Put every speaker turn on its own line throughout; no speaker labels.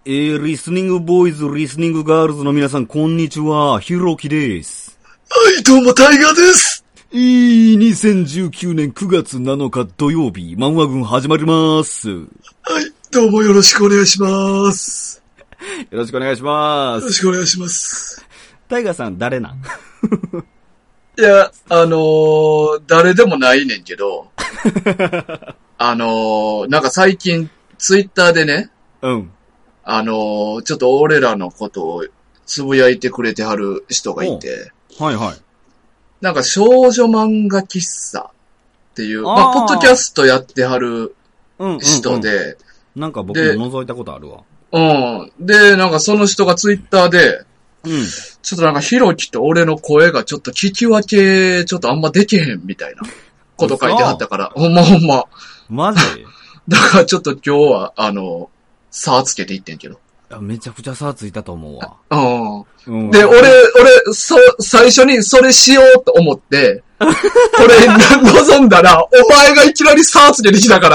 リスニングボーイズ、リスニングガールズの皆さん、こんにちは。ひろきです。
はい、どうも、タイガーです。
2019年9月7日土曜日、漫画軍始まります。
はい、どうもよろしくお願いします。
よろしくお願いします。
よろしくお願いします。
タイガーさん、誰なん？
いや、誰でもないねんけど、なんか最近、ツイッターでね、
うん。
ちょっと俺らのことをつぶやいてくれてはる人がいて、
はいはい。
なんか少女漫画喫茶っていう、まあ、ポッドキャストやってはる人で、
なんか僕も覗いたことあるわ。
うん。で、なんかその人がツイッターで、
うん。
ちょっとなんかヒロキと俺の声がちょっと聞き分け、ちょっとあんまできへんみたいなこと書いてはったから、ほんまほんま。
マジ？
だからちょっと今日は、差つけていってんけど。
めちゃくちゃ差ついたと思うわ。
うん。で、最初にそれしようと思って、これ望んだら、お前がいきなり差つけてきたから、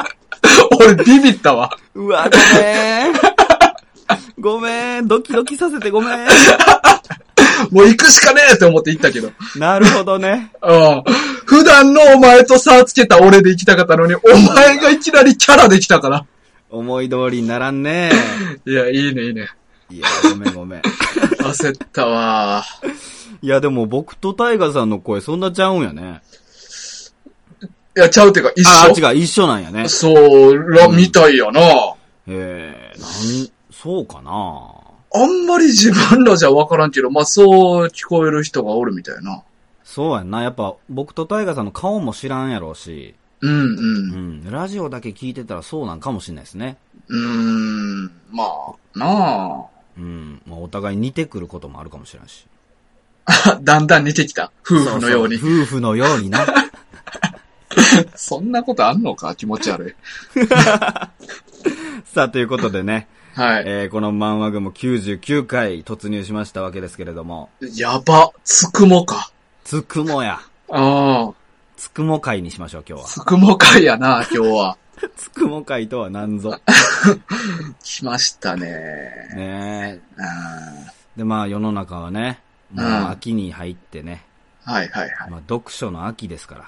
俺ビビったわ。
うわ、ごめん。ごめん。ドキドキさせてごめん。
もう行くしかねえって思って行ったけど。
なるほどね。
うん。普段のお前と差つけた俺で行きたかったのに、お前がいきなりキャラできたから。
思い通りにならんね。
いや、いいね、いいね。
いや、ごめんごめん。
焦ったわ。
いや、でも僕とタイガさんの声そんなちゃうんやね。
いや、ちゃうっていうか一緒。
違う、一緒なんやね。
そう、みたいやな。
そうかな。
あんまり自分らじゃわからんけど、まあそう聞こえる人がおるみたいな。
そうやんな。やっぱ僕とタイガさんの顔も知らんやろうし。ラジオだけ聞いてたらそうなんかもしれないですね。
まあ、なあ。
まあお互い似てくることもあるかもしれんし。
だんだん似てきた。夫婦のように。
そう夫婦のようにな。
そんなことあんのか気持ち悪い。
さあ、ということでね。
はい。
この漫画群も99回突入しましたわけですけれども。
やば。つくもか。
つくもや。つくも会にしましょう、今日は。
つくも会やな、今日は。
つくも会とは何ぞ。
来ましたね。
ねえ。で、まあ世の中はね、もう秋に入ってね。
はい。
まあ読書の秋ですから。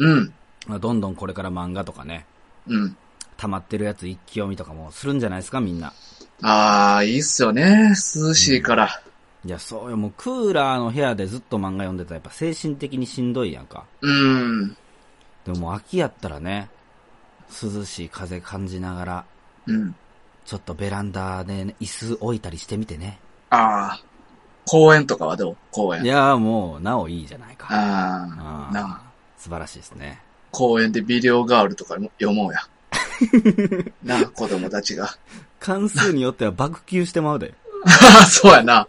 まあどんどんこれから漫画とかね。溜まってるやつ一気読みとかもするんじゃないですか、みんな。
いいっすよね。涼しいから。
いや、そうよ。もうクーラーの部屋でずっと漫画読んでたらやっぱ精神的にしんどいやんか。でももう秋やったらね、涼しい風感じながら、ちょっとベランダで、ね、椅子置いたりしてみてね。
公園とかはどう？公園。
いや、もう、なおいいじゃないか。素晴らしいですね。
公園でビデオガールとかも読もうや。なあ、子供たちが。
関数によっては爆休してまうで。
そうやな。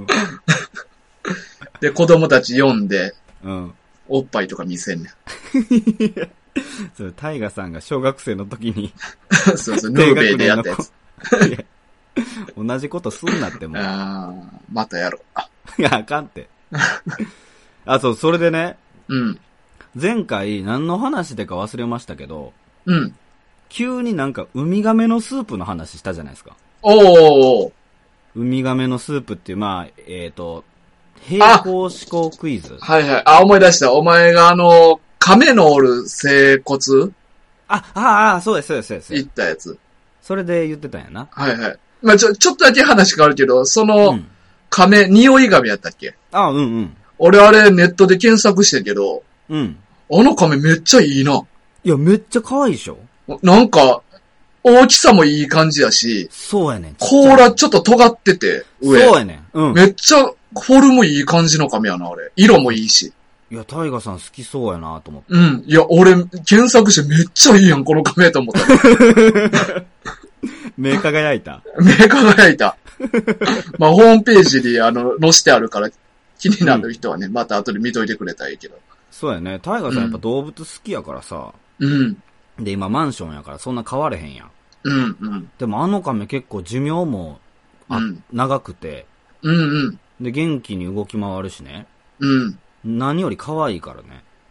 で、子供たち読んで、おっぱいとか見せんねん。
それ、タイガさんが小学生の時に。
そう、ヌーベイでやったやつ。
同じことすんなってもう。
またやろ
う。いや、あかんって。そう、それでね。前回何の話でか忘れましたけど。急になんかウミガメのスープの話したじゃないですか。ウミガメのスープっていう、まあ、平行思考クイズ。
思い出した。お前が亀のおる整骨
そうです。
言ったやつ。
それで言ってたんやな。
まあ、ちょっとだけ話変わるけど、その、亀、匂い亀やったっけ？俺あれネットで検索してんけど、あの亀めっちゃいいな。
いや、めっちゃ可愛いでしょ？
なんか、大きさもいい感じやし、
そうやねん。
甲羅ちょっと尖ってて、上。
そうやねん。
めっちゃ、フォルムいい感じの髪やな、あれ。色もいいし。
いや、タイガさん好きそうやなと思って。
いや、俺、検索してめっちゃいいやん、この髪と思った。
目輝いた。
目輝いた。まあ、ホームページに、載してあるから、気になる人はね、また後で見といてくれたらいいけど。
そうやね。タイガさんやっぱ動物好きやからさ。で、今マンションやからそんな変われへんやん。でもあの亀結構寿命も、長くて。で、元気に動き回るしね。何より可愛いからね。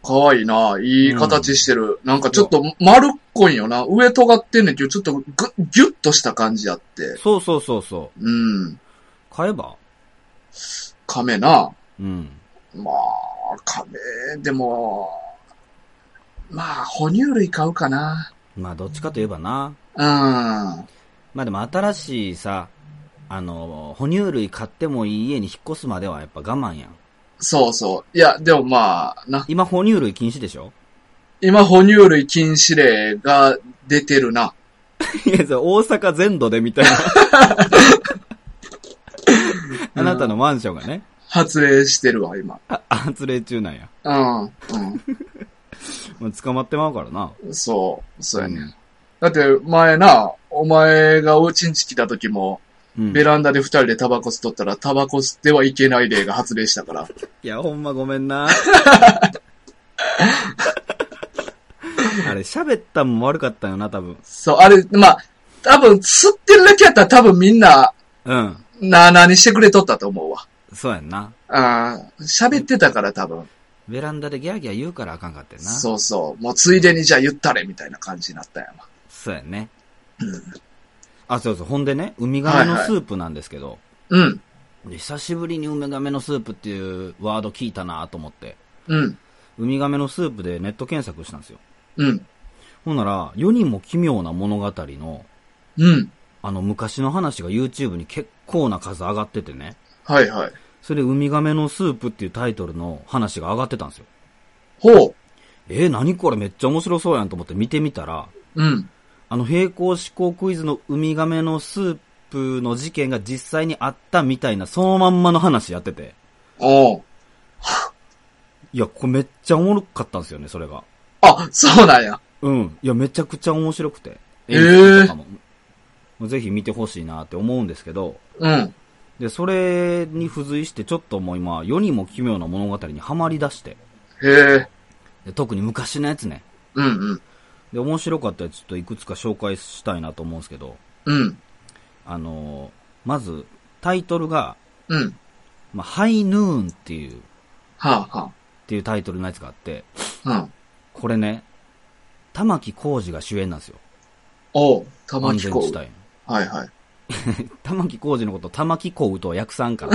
かわいいな。いい形してる。なんかちょっと丸っこいんよな。上尖ってんねんけど、ちょっとギュッとした感じあって。
そうそうそうそう。うん。買えば？
亀な。
うん。
まあ、亀、でも、まあ、哺乳類買うかな。
まあ、どっちかといえばな。
うん。ま
あでも新しいさ、哺乳類買ってもいい家に引っ越すまではやっぱ我慢やん。
そうそう。いや、でもまあ、な。
今哺乳類禁止でしょ？
今哺乳類禁止令が出てるな。
いや、それ大阪全土でみたいな。あなたのマンションがね。
発令してるわ、今。
発令中なんや。
うん。うん。
もう捕まってまうからな。
そうやね、ん。だって前な、お前がお家に来た時も、ベランダで二人でタバコ吸っとったら、タバコ吸ってはいけない例が発令したから。
いや、ほんまごめんな。あれ、喋ったんも悪かったよな、多分。
そう、あれ、まあ、多分、吸ってるだけやったら多分みんな、何してくれとったと思うわ。
そうやんな。
喋ってたから多分。
ベランダでギャーギャー言うからあかんかったよな。
そうそう。もうついでにじゃあ言ったれみたいな感じになったやわ。
そうやね。そうそう。ほんでね、ウミガメのスープなんですけど。久しぶりにウミガメのスープっていうワード聞いたなと思って。ウミガメのスープでネット検索したんですよ。ほんなら、世にも奇妙な物語の、昔の話が YouTube に結構な数上がっててね。
はいはい。
それでウミガメのスープっていうタイトルの話が上がってたんですよ。
ほう。
何これめっちゃ面白そうやんと思って見てみたら、平行思考クイズのウミガメのスープの事件が実際にあったみたいな、そのまんまの話やってて。いや、これめっちゃおもろかったんですよね、それが。
あ、そうなんや。
いや、めちゃくちゃ面白くて。とかもぜひ見てほしいなって思うんですけど。で、それに付随してちょっともう今、世にも奇妙な物語にハマり出して。
で
特に昔のやつね。で、面白かったやつちょっといくつか紹介したいなと思うんですけど。まず、タイトルが、ハイヌーンっていう、っていうタイトルのやつがあって、これね、玉置浩二が主演なんですよ。
玉置浩二。はいはい。
玉置浩二のこと玉置浩二とは訳さんから。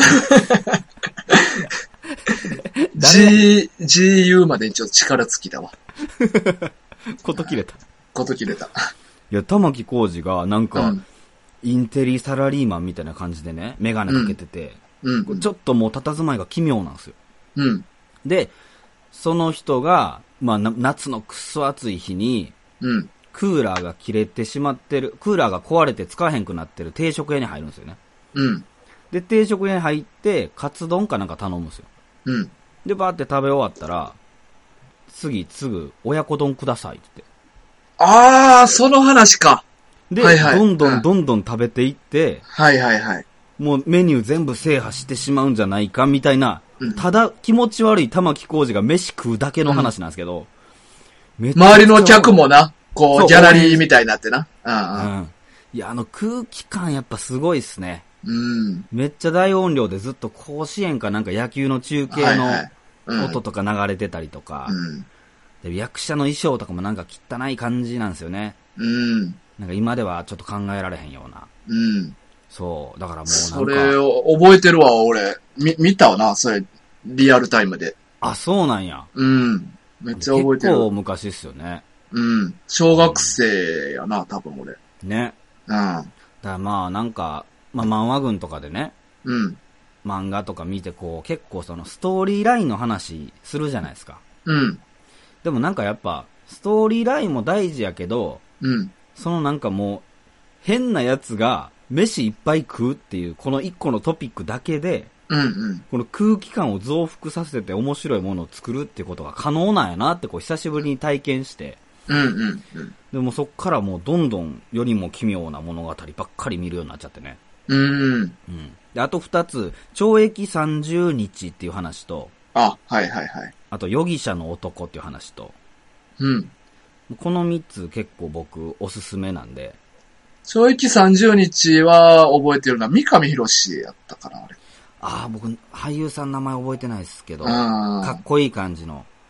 GU までちょっと力尽きたわ。
こと切れた。
い
や、玉置浩二がなんか、インテリサラリーマンみたいな感じでね、メガネかけてて、ちょっともう佇まいが奇妙なんですよ。で、その人が、夏のくっそ暑い日に、クーラーが切れてしまってる、クーラーが壊れて使わへんくなってる定食屋に入るんですよね。で、定食屋に入って、カツ丼かなんか頼むんですよ。で、バーって食べ終わったら、次、親子丼くださいって言
って。その話か。
で、どんどん食べていって、もうメニュー全部制覇してしまうんじゃないかみたいな、ただ気持ち悪い玉置浩二が飯食うだけの話なんですけど、
周りの客もな、こう、ギャラリーみたいになってな。
いや、空気感やっぱすごいっすね。めっちゃ大音量でずっと甲子園かなんか野球の中継の音とか流れてたりとか、で役者の衣装とかもなんか汚い感じなんですよね。なんか今ではちょっと考えられへんような。そう。だからもうなんか。
それを覚えてるわ、俺。見たわな、それ。リアルタイムで。
そうなんや。
めっちゃ覚えてる。
結構昔っすよね。
小学生やな、多分俺。
ね。だからなんか、漫画群とかでね。漫画とか見て結構そのストーリーラインの話するじゃないですか。でもなんかやっぱ、ストーリーラインも大事やけど、そのなんかもう、変なやつが飯いっぱい食うっていう、この一個のトピックだけで、この空気感を増幅させて面白いものを作るっていうことが可能なんやなって久しぶりに体験して、でもそっからもうどんどんよりも奇妙な物語ばっかり見るようになっちゃってね。で、あと2つ、懲役30日っていう話と、あと容疑者の男っていう話と、この3つ結構僕おすすめなんで。
懲役30日は覚えてるな。三上博史やったかな、あれ。
僕、俳優さん名前覚えてないですけど、かっこいい感じの。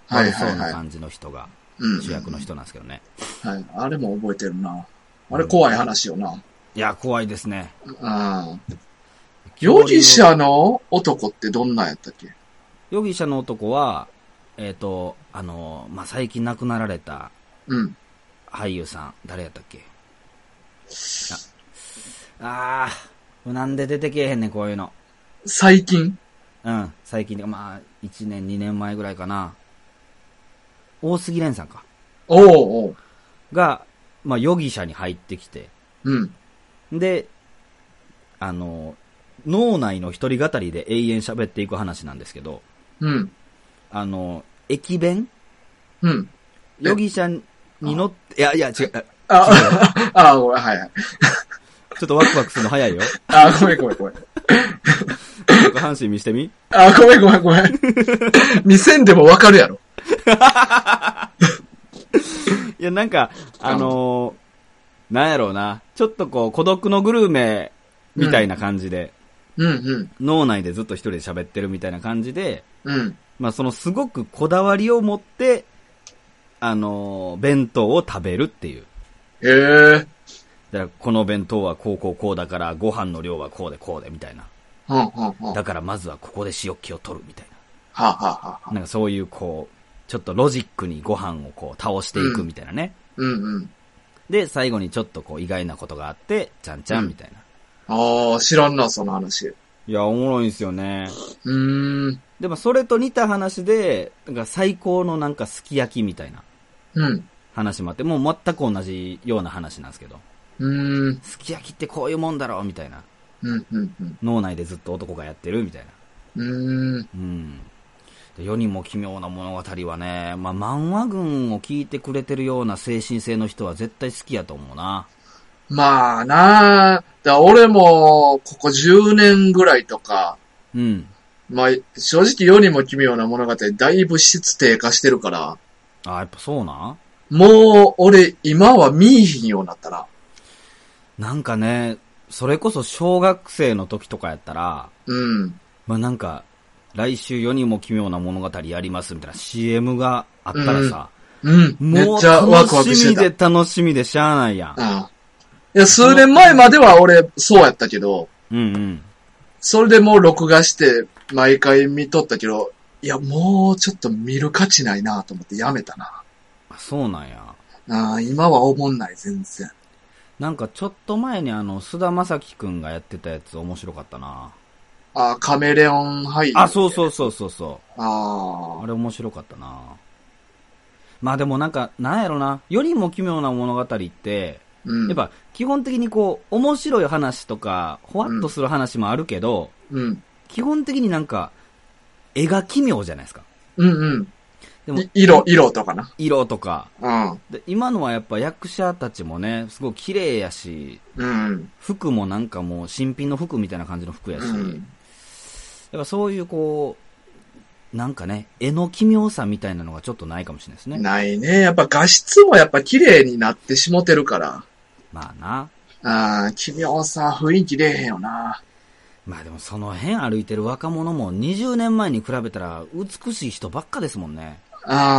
悪そうな感じの人が、主役の人なんですけどね。
はい。あれも覚えてるな。あれ怖い話よな。
いや、怖いですね。
容疑者の男ってどんなんやったっけ？
容疑者の男は、最近亡くなられた、俳優さん、誰やったっけ？なんで出てけえへんねん、こういうの。
最近？
最近で、1年、2年前ぐらいかな。大杉蓮さんか。が、容疑者に入ってきて。で、脳内の一人語りで永遠喋っていく話なんですけど、駅弁容疑者に乗って、違う。
ごめん、はいはい。
ちょっとワクワクするの早いよ。
ごめん。
下半身見してみ？
ごめん。見せんでもわかるやろ。
いや、なんか、なんやろうな。ちょっとこう、孤独のグルメみたいな感じで、脳内でずっと一人で喋ってるみたいな感じで、そのすごくこだわりを持って、弁当を食べるっていう。だからこの弁当はこうだからご飯の量はこうでみたいな。だからまずはここで塩気を取るみたいな。なんかそういうこう、ちょっとロジックにご飯をこう倒していくみたいなね。で、最後にちょっとこう意外なことがあって、ちゃんちゃんみたい
な。知らんな、その話。
いや、おもろいんすよね。でもそれと似た話で、なんか最高のなんかすき焼きみたいな。話もあって、もう全く同じような話なんですけど。すき焼きってこういうもんだろうみたいな。脳内でずっと男がやってるみたいな。世にも奇妙な物語はね、漫画群を聞いてくれてるような精神性の人は絶対好きやと思うな。
俺も、ここ10年ぐらいとか、正直世にも奇妙な物語、だいぶ質低下してるから。
やっぱそうなん？
もう、俺、今は見いひんようになったな。
なんかね、それこそ小学生の時とかやったら、なんか、来週世にも奇妙な物語やりますみたいな CM があったらさ、もう楽しみでしゃあないやん。
いや、数年前までは俺、そうやったけど、それでもう録画して、毎回見とったけど、いや、もうちょっと見る価値ないなと思ってやめたな。
そうなんや。
今は思んない、全然。
なんかちょっと前に菅田将暉くんがやってたやつ面白かったな。
カメレオン俳優。
そう。あれ面白かったな。でもなんか、なんやろな。世にも奇妙な物語って、やっぱ基本的にこう、面白い話とか、ほわっとする話もあるけど、基本的になんか、絵が奇妙じゃないですか。
でも色とかな。
色とか。で今のはやっぱ役者たちもね、すごい綺麗やし、服もなんかもう新品の服みたいな感じの服やし、やっぱそういうこう、なんかね、絵の奇妙さみたいなのがちょっとないかもしれないですね。
ないね。やっぱ画質もやっぱ綺麗になってしもてるから。奇妙さ、雰囲気出えへんよな。
でもその辺歩いてる若者も20年前に比べたら美しい人ばっかですもんね。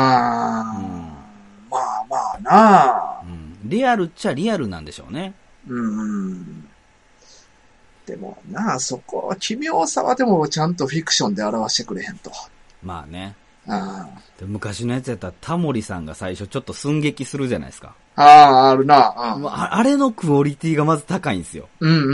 リアルっちゃリアルなんでしょうね。
でもそこは奇妙さはでもちゃんとフィクションで表してくれへんと。
で昔のやつやったらタモリさんが最初ちょっと寸劇するじゃないですか。
あるな。
あれのクオリティがまず高いんですよ。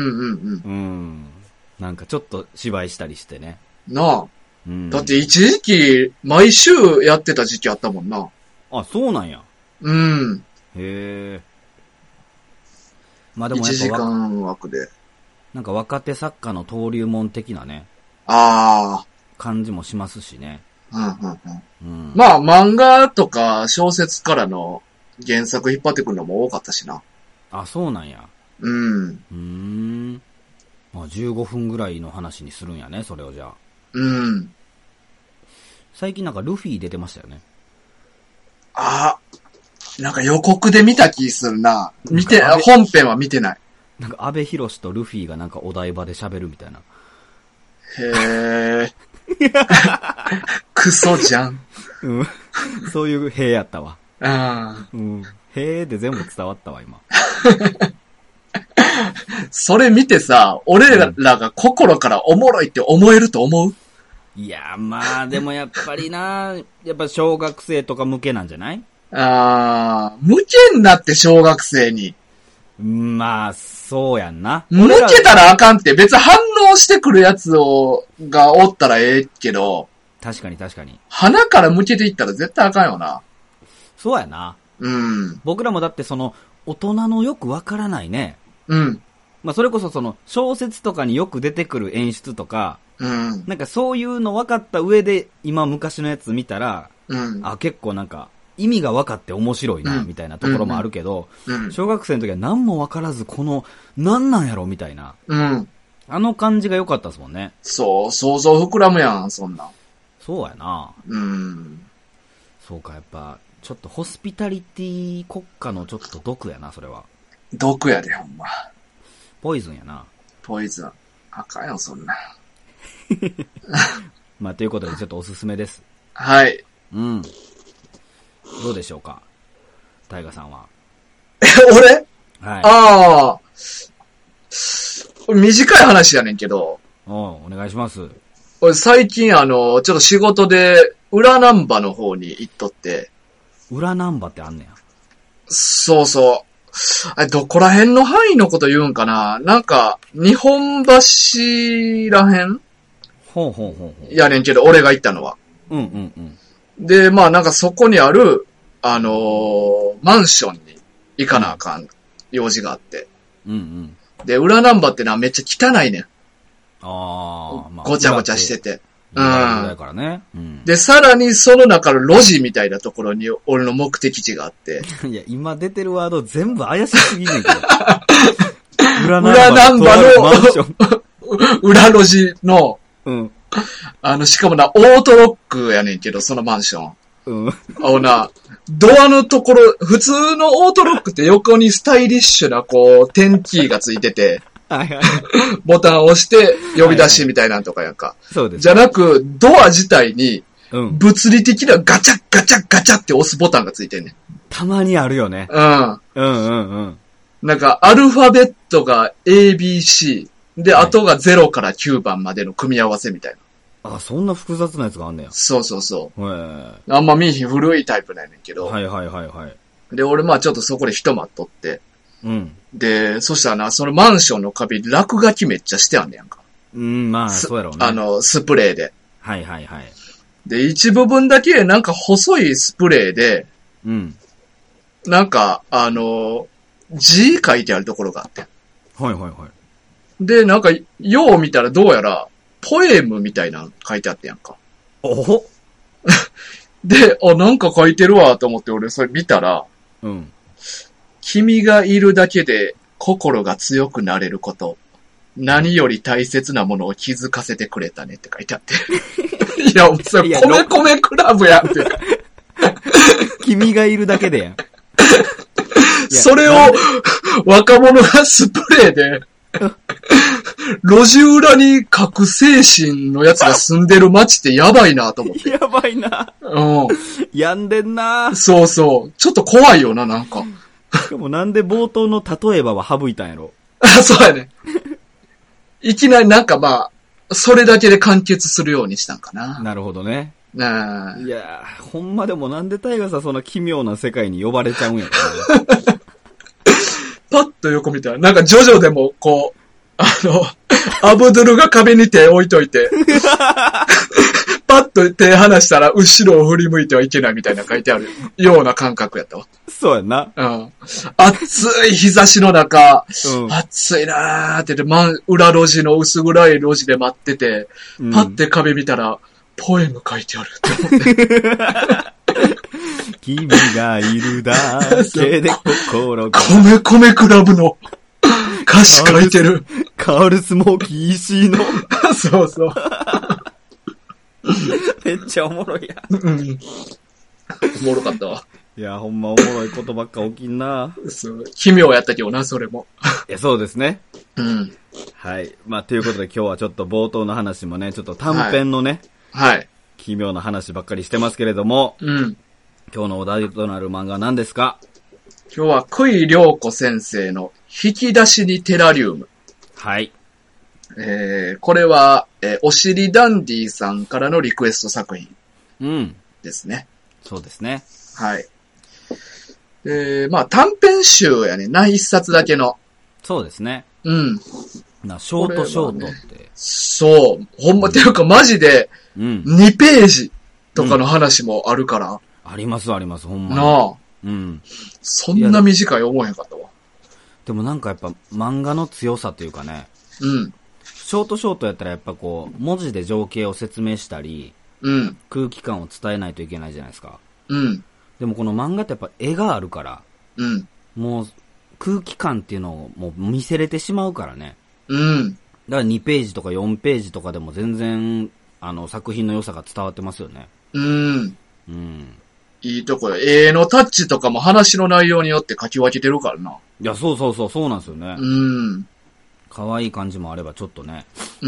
なんかちょっと芝居したりしてね。
だって一時期毎週やってた時期あったもんな。
そうなんや。へえ。でもやっぱ1
時間枠で。
なんか若手作家の登竜門的なね。感じもしますしね。
漫画とか小説からの原作引っ張ってくるのも多かったしな。
そうなんや。15分ぐらいの話にするんやね、それをじゃあ。最近なんかルフィ出てましたよね。
なんか予告で見た気するな。本編は見てない。
なんか安部寛とルフィがなんかお台場で喋るみたいな。
へー。クソじゃん。
そういうへやったわ。
うん。
へで全部伝わったわ、今。
それ見てさ、俺らが心からおもろいって思えると思う？
いや、まあ、でもやっぱりな、やっぱ小学生とか向けなんじゃない？
向けんなって小学生に。
まあ、そうやんな。
向けたらあかんって、別に反応してくるやつがおったらええけど。
確かに確かに。
鼻から向けていったら絶対あかんよな。
そうやな。
うん。
僕らもだって大人のよくわからないね。
うん。
まあそれこそ小説とかによく出てくる演出とか、
うん。
なんかそういうの分かった上で今昔のやつ見たら、
うん。
結構なんか意味が分かって面白いな、みたいなところもあるけど、小学生の時は何も分からず何なんやろみたいな。
うん。
あの感じが良かったですもんね。
そう、想像膨らむやん、そんなん。
そうやな。そうか、やっぱ、ちょっとホスピタリティ国家のちょっと毒やな、それは。
毒やで、ほんま。
ポイズンやな。
ポイズン。あかんよ、そんな。
まあ、ということでちょっとおすすめです。
はい。
うん。どうでしょうか、タイガさんは。
俺？
はい。
ああ。短い話やねんけど。
お願いします。
俺最近ちょっと仕事で、裏難波の方に行っとって。
裏難波ってあんねや。
そうそう。どこら辺の範囲のこと言うんかな？なんか、日本橋ら辺？
ほうほうほう。
やねんけど、俺が行ったのは。
うんうんうん。
で、まあなんかそこにある、マンションに行かなあかん用事があって。
うんうん。
で、裏難波ってのはめっちゃ汚いねん。
まあ、
ごちゃごちゃしてて。
だからね。
で、さらにその中の路地みたいなところに俺の目的地があって。
いや、今出てるワード全部怪しすぎねんけど。
裏難波の裏路地の、しかもな、オートロックやねんけど、そのマンション。ドアのところ、普通のオートロックって横にスタイリッシュな、点キーがついてて、ボタンを押して呼び出しみたいなんとかやんか。
そうです。
じゃなく、ドア自体に、物理的なガチャガチャガチャって押すボタンがついてんねん。
たまにあるよね。
なんか、アルファベットが ABC、で、後が0から9番までの組み合わせみたい
な。そんな複雑なやつがあんねや。
そうそうそう。あんま見えひん古いタイプなんやねんけど。で、俺ちょっとそこで一待っとって。で、そしたらな、そのマンションの壁に落書きめっちゃしてあんねやんか。
まあ、そうやろうね。
スプレーで。
はい。
で、一部分だけなんか細いスプレーで、なんか、字書いてあるところがあって。で、なんか、よう見たらどうやら、ポエムみたいなの書いてあってやんか。で、なんか書いてるわと思って俺それ見たら、君がいるだけで心が強くなれること。何より大切なものを気づかせてくれたねって書いてあって。いや、それ、米米クラブやんって。
君がいるだけでやん。
それを若者がスプレーで、路地裏に核精神のやつが住んでる街ってやばいなと思って。
やばいな。病んでんな。
そうそう。ちょっと怖いよな、なんか。
しかもなんで冒頭の例えばは省いたんやろ。
そうやね。いきなりなんかまあ、それだけで完結するようにしたんかな。
なるほどね。
いや
ほんまでもなんでタイガーさんそんな奇妙な世界に呼ばれちゃうんやろ。
パッと横見たら、なんかジョジョでもアブドゥルが壁に手置いといて、パッと手離したら後ろを振り向いてはいけないみたいな書いてあるような感覚やったわ。
そうやな。
暑い日差しの中、暑いなーって言って、裏路地の薄暗い路地で待ってて、パッて壁見たら、ポエム書いてあるって思って。
君がいるだけで心が。
米クラブの歌詞書いてる。
カールスモーキー石井の。
そうそう。
めっちゃおもろいや。
おもろかったわ。
いや、ほんまおもろいことばっか起きんな。
そう。奇妙やったけどな、それも。
そうですね。はい。まあ、ということで今日はちょっと冒頭の話もね、ちょっと短編のね、奇妙な話ばっかりしてますけれども、 今日のお題となる漫画は何ですか？
今日は久井涼子先生の引き出しにテラリウム。
はい。
これは、おしりダンディさんからのリクエスト作品。ですね。
そうですね。
はい。まあ短編集やね。一冊だけの。
そうですね。
ショ
ートショートって。ね、
そう。ほんま、ていうかマジで、2ページとかの話もあるから。
あります、ほんまに。
なあ。そんな短い思えへんかったわ。
でもなんかやっぱ漫画の強さというかね。ショートやったらやっぱこう、文字で情景を説明したり、空気感を伝えないといけないじゃないですか。でもこの漫画ってやっぱ絵があるから、もう空気感っていうのをもう見せれてしまうからね。だから2ページとか4ページとかでも全然、作品の良さが伝わってますよね。
いいとこよ。絵のタッチとかも話の内容によって書き分けてるからな。
いや、そうなんですよね。可愛い感じもあればちょっとね。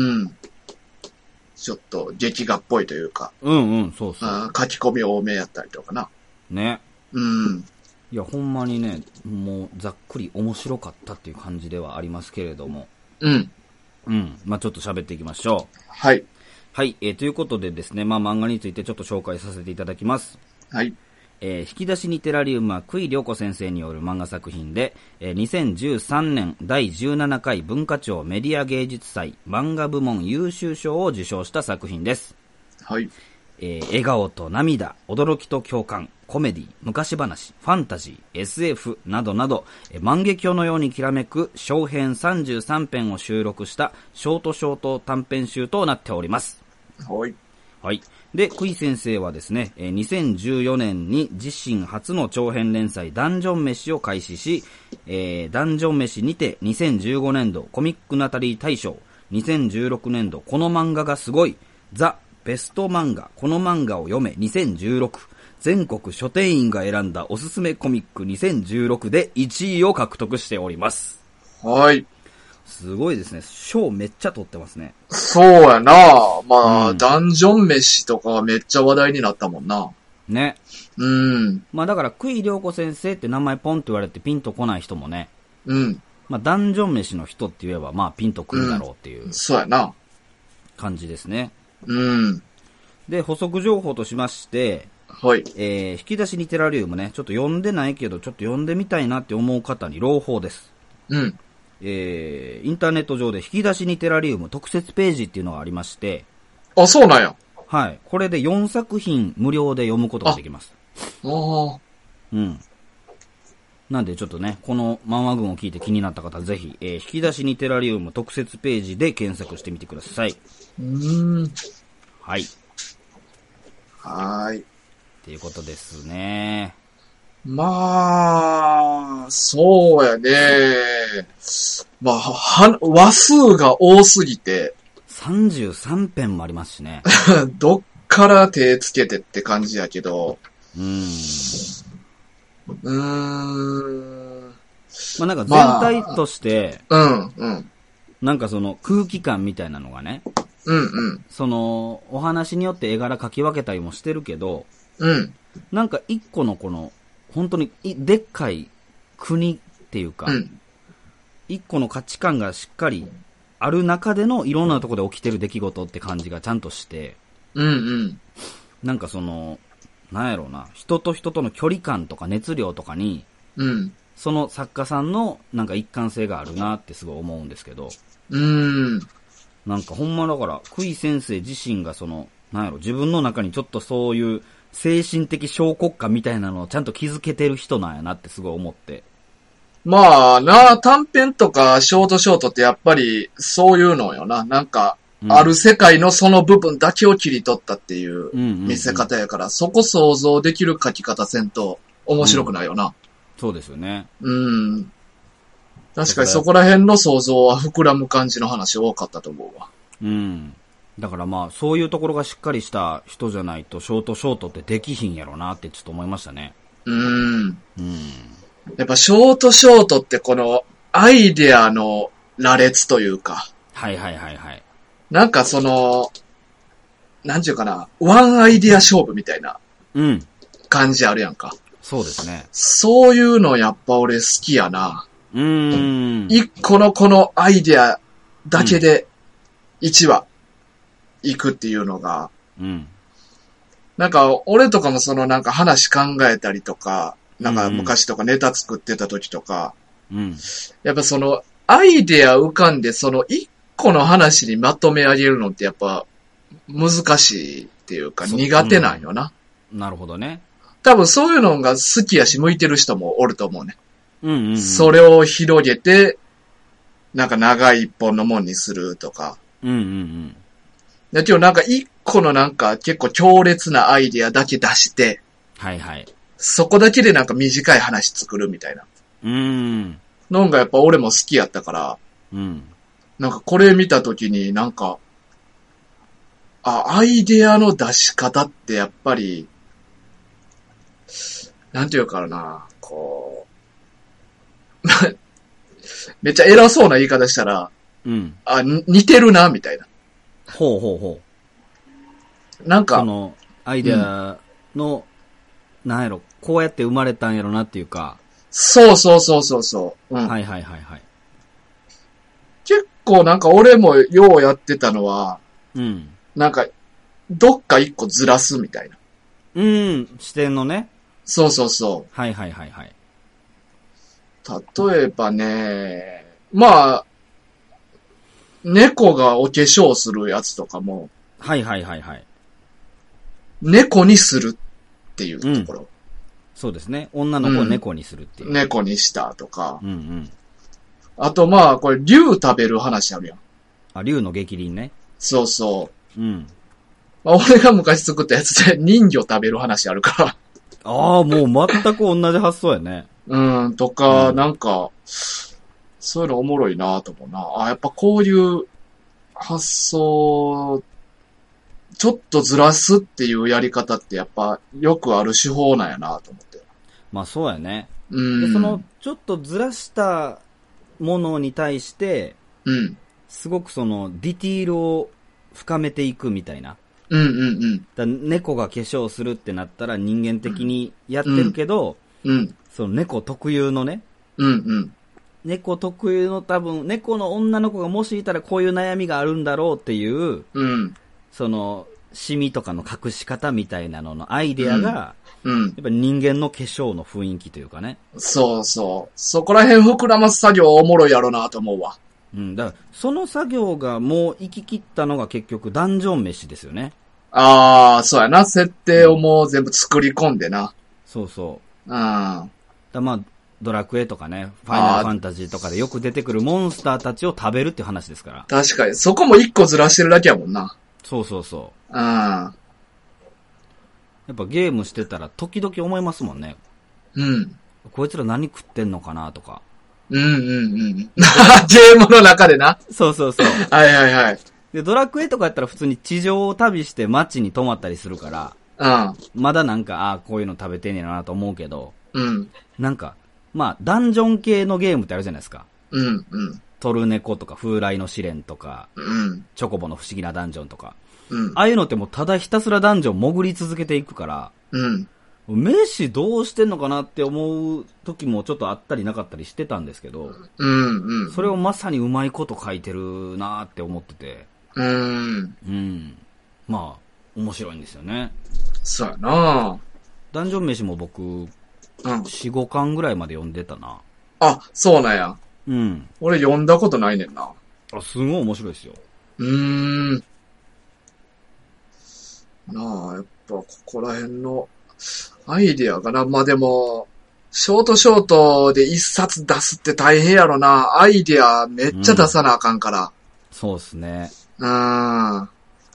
ちょっと劇画っぽいというか。
そう。
書き込み多めやったりとかな。
ね。いや、ほんまにね、もうざっくり面白かったっていう感じではありますけれども。まあちょっと喋っていきましょう。
はい。
はい、ということでですね、まあ漫画についてちょっと紹介させていただきます。
はい。
引き出しにテラリウムは久井涼子先生による漫画作品で、2013年第17回文化庁メディア芸術祭漫画部門優秀賞を受賞した作品です。
はい。
笑顔と涙、驚きと共感、コメディ、昔話、ファンタジー、SF などなど、万華鏡のようにきらめく小編33編を収録したショート短編集となっております。
はい。
はい。で、久井先生はですね、2014年に自身初の長編連載ダンジョン飯を開始し、ダンジョン飯にて2015年度コミックナタリー大賞、2016年度この漫画がすごい、ザ・ベスト漫画、この漫画を読め2016、全国書店員が選んだおすすめコミック2016で1位を獲得しております。
はい。
すごいですね。賞めっちゃ取ってますね。
そうやな。まあ、ダンジョン飯とかはめっちゃ話題になったもんな。
ね。まあだから久井涼子先生って名前ポンって言われてピンとこない人もね。まあダンジョン飯の人って言えばまあピンとくるだろうっていう。
そうやな。
感じですね。で、補足情報としまして、
はい。
引き出しにテラリウムね、ちょっと読んでないけど、ちょっと読んでみたいなって思う方に朗報です。インターネット上で引き出しにテラリウム特設ページっていうのがありまして。
あ、そうなんや。
はい。これで4作品無料で読むことができます。なんでちょっとね、この漫画群を聞いて気になった方、ぜひ、引き出しにテラリウム特設ページで検索してみてください。はい。
はい。
っていうことですね。
まあ、そうやね。まあ、話数が多すぎて。
33編もありますしね。
どっから手つけてって感じやけど。
まあなんか全体として、なんかその空気感みたいなのがね、そのお話によって絵柄描き分けたりもしてるけど、なんか一個のこの本当にでっかい国っていうか、一個の価値観がしっかりある中でのいろんなところで起きてる出来事って感じがちゃんとして、なんかそのなんやろうな、人と人との距離感とか熱量とかに、その作家さんのなんか一貫性があるなってすごい思うんですけど、なんかほんまだから久井先生自身がそのなんやろ、自分の中にちょっとそういう精神的小国家みたいなのをちゃんと築けてる人なんやなってすごい思って。
まあな、短編とかショートってやっぱりそういうのよな。なんか、ある世界のその部分だけを切り取ったっていう見せ方やから、そこ想像できる書き方せんと面白くないよな。
そうですよね。
確かにそこら辺の想像は膨らむ感じの話多かったと思うわ。
だからまあ、そういうところがしっかりした人じゃないと、ショートってできひんやろなってちょっと思いましたね。
やっぱショートってこのアイデアの羅列というか。なんかその、なんちゅうかな、ワンアイデア勝負みたいな感じあるやんか。
そうですね。
そういうのやっぱ俺好きやな。一個のこのアイデアだけで1話行くっていうのが、なんか俺とかもそのなんか話考えたりとか、なんか昔とかネタ作ってた時とか、やっぱそのアイデア浮かんでその一個の話にまとめ上げるのってやっぱ難しいっていうか苦手なんよな。
なるほどね。
多分そういうのが好きやし向いてる人もおると思うね。それを広げて、なんか長い一本のもんにするとか。だけどなんか一個のなんか結構強烈なアイデアだけ出して、
はいはい。
そこだけでなんか短い話作るみたいな。のがやっぱ俺も好きやったから、なんかこれ見たときになんか、アイデアの出し方ってやっぱり、なんていうかな、こう、めっちゃ偉そうな言い方したら、似てるな、みたいな。
ほうほうほ
う。なんか、
その、アイデアの、なんやろ、こうやって生まれたんやろなっていうか。
そうそうそうそうそう。
はいはいはいはい。
結構なんか俺もようやってたのは、なんか、どっか一個ずらすみたいな。
視点のね。
そうそうそう。
はいはいはいはい。
例えばね、まあ、猫がお化粧するやつとかも、
はいはいはいはい。
猫にするっていうところ。
そうですね。女の子を猫にするっていう。
猫にしたとか。あとまあ、これ、竜食べる話あるやん。
あ、竜の激鱗ね。
そうそう。まあ、俺が昔作ったやつで人魚食べる話あるから。
ああ、もう全く同じ発想やね。
とか、なんか、そういうのおもろいなと思うな。やっぱこういう発想、ちょっとずらすっていうやり方ってやっぱよくある手法なんやなと思って。
まあそうやね。で、その、ちょっとずらしたものに対して、すごくその、ディティールを深めていくみたいな。だ猫が化粧するってなったら人間的にやってるけど、その猫特有のね、猫特有の多分、猫の女の子がもしいたらこういう悩みがあるんだろうっていう、その、シミとかの隠し方みたいなののアイデアが、やっぱ人間の化粧の雰囲気というかね。
そうそう。そこら辺膨らます作業おもろいやろなと思うわ。
だから、その作業がもう行き切ったのが結局ダンジョン飯ですよね。
そうやな。設定をもう全部作り込んでな。
そうそう。まあ、ドラクエとかね、ファイナルファンタジーとかでよく出てくるモンスターたちを食べるっていう話ですから。
確かに。そこも一個ずらしてるだけやもんな。
そうそうそう。やっぱゲームしてたら時々思いますもんね。こいつら何食ってんのかなとか。
ゲームの中でな。
そうそうそう。
はいはいはい。
で、ドラクエとかやったら普通に地上を旅して街に泊まったりするから、まだなんか、こういうの食べてんねやなと思うけど、なんか、まあ、ダンジョン系のゲームってあるじゃないですか。トルネコとか、風来の試練とか、チョコボの不思議なダンジョンとか、ああいうのってもうただひたすらダンジョン潜り続けていくから、飯どうしてんのかなって思う時もちょっとあったりなかったりしてたんですけど、それをまさにうまいこと書いてるなって思ってて、まあ、面白いんですよね。
そうやな
ダンジョン飯も僕、4、5巻ぐらいまで読んでたな。
そうなんや。俺読んだことないねんな。
すごい面白いですよ。
やっぱここら辺のアイデアかな。まあでも、ショートで一冊出すって大変やろな。アイデアめっちゃ出さなあかんから。
そうっすね。
いや、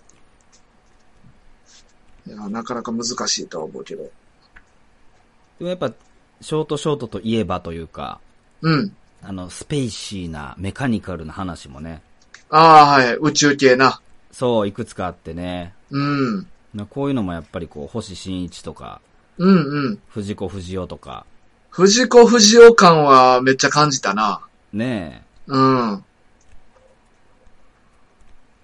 なかなか難しいとは思うけど。で
もやっぱ、ショートといえばというか、スペイシーなメカニカルな話もね。
はい。宇宙系な。
そう、いくつかあってね。こういうのもやっぱりこう、星新一とか、藤子不二雄とか。
藤子不二雄感はめっちゃ感じたな。
ねえ。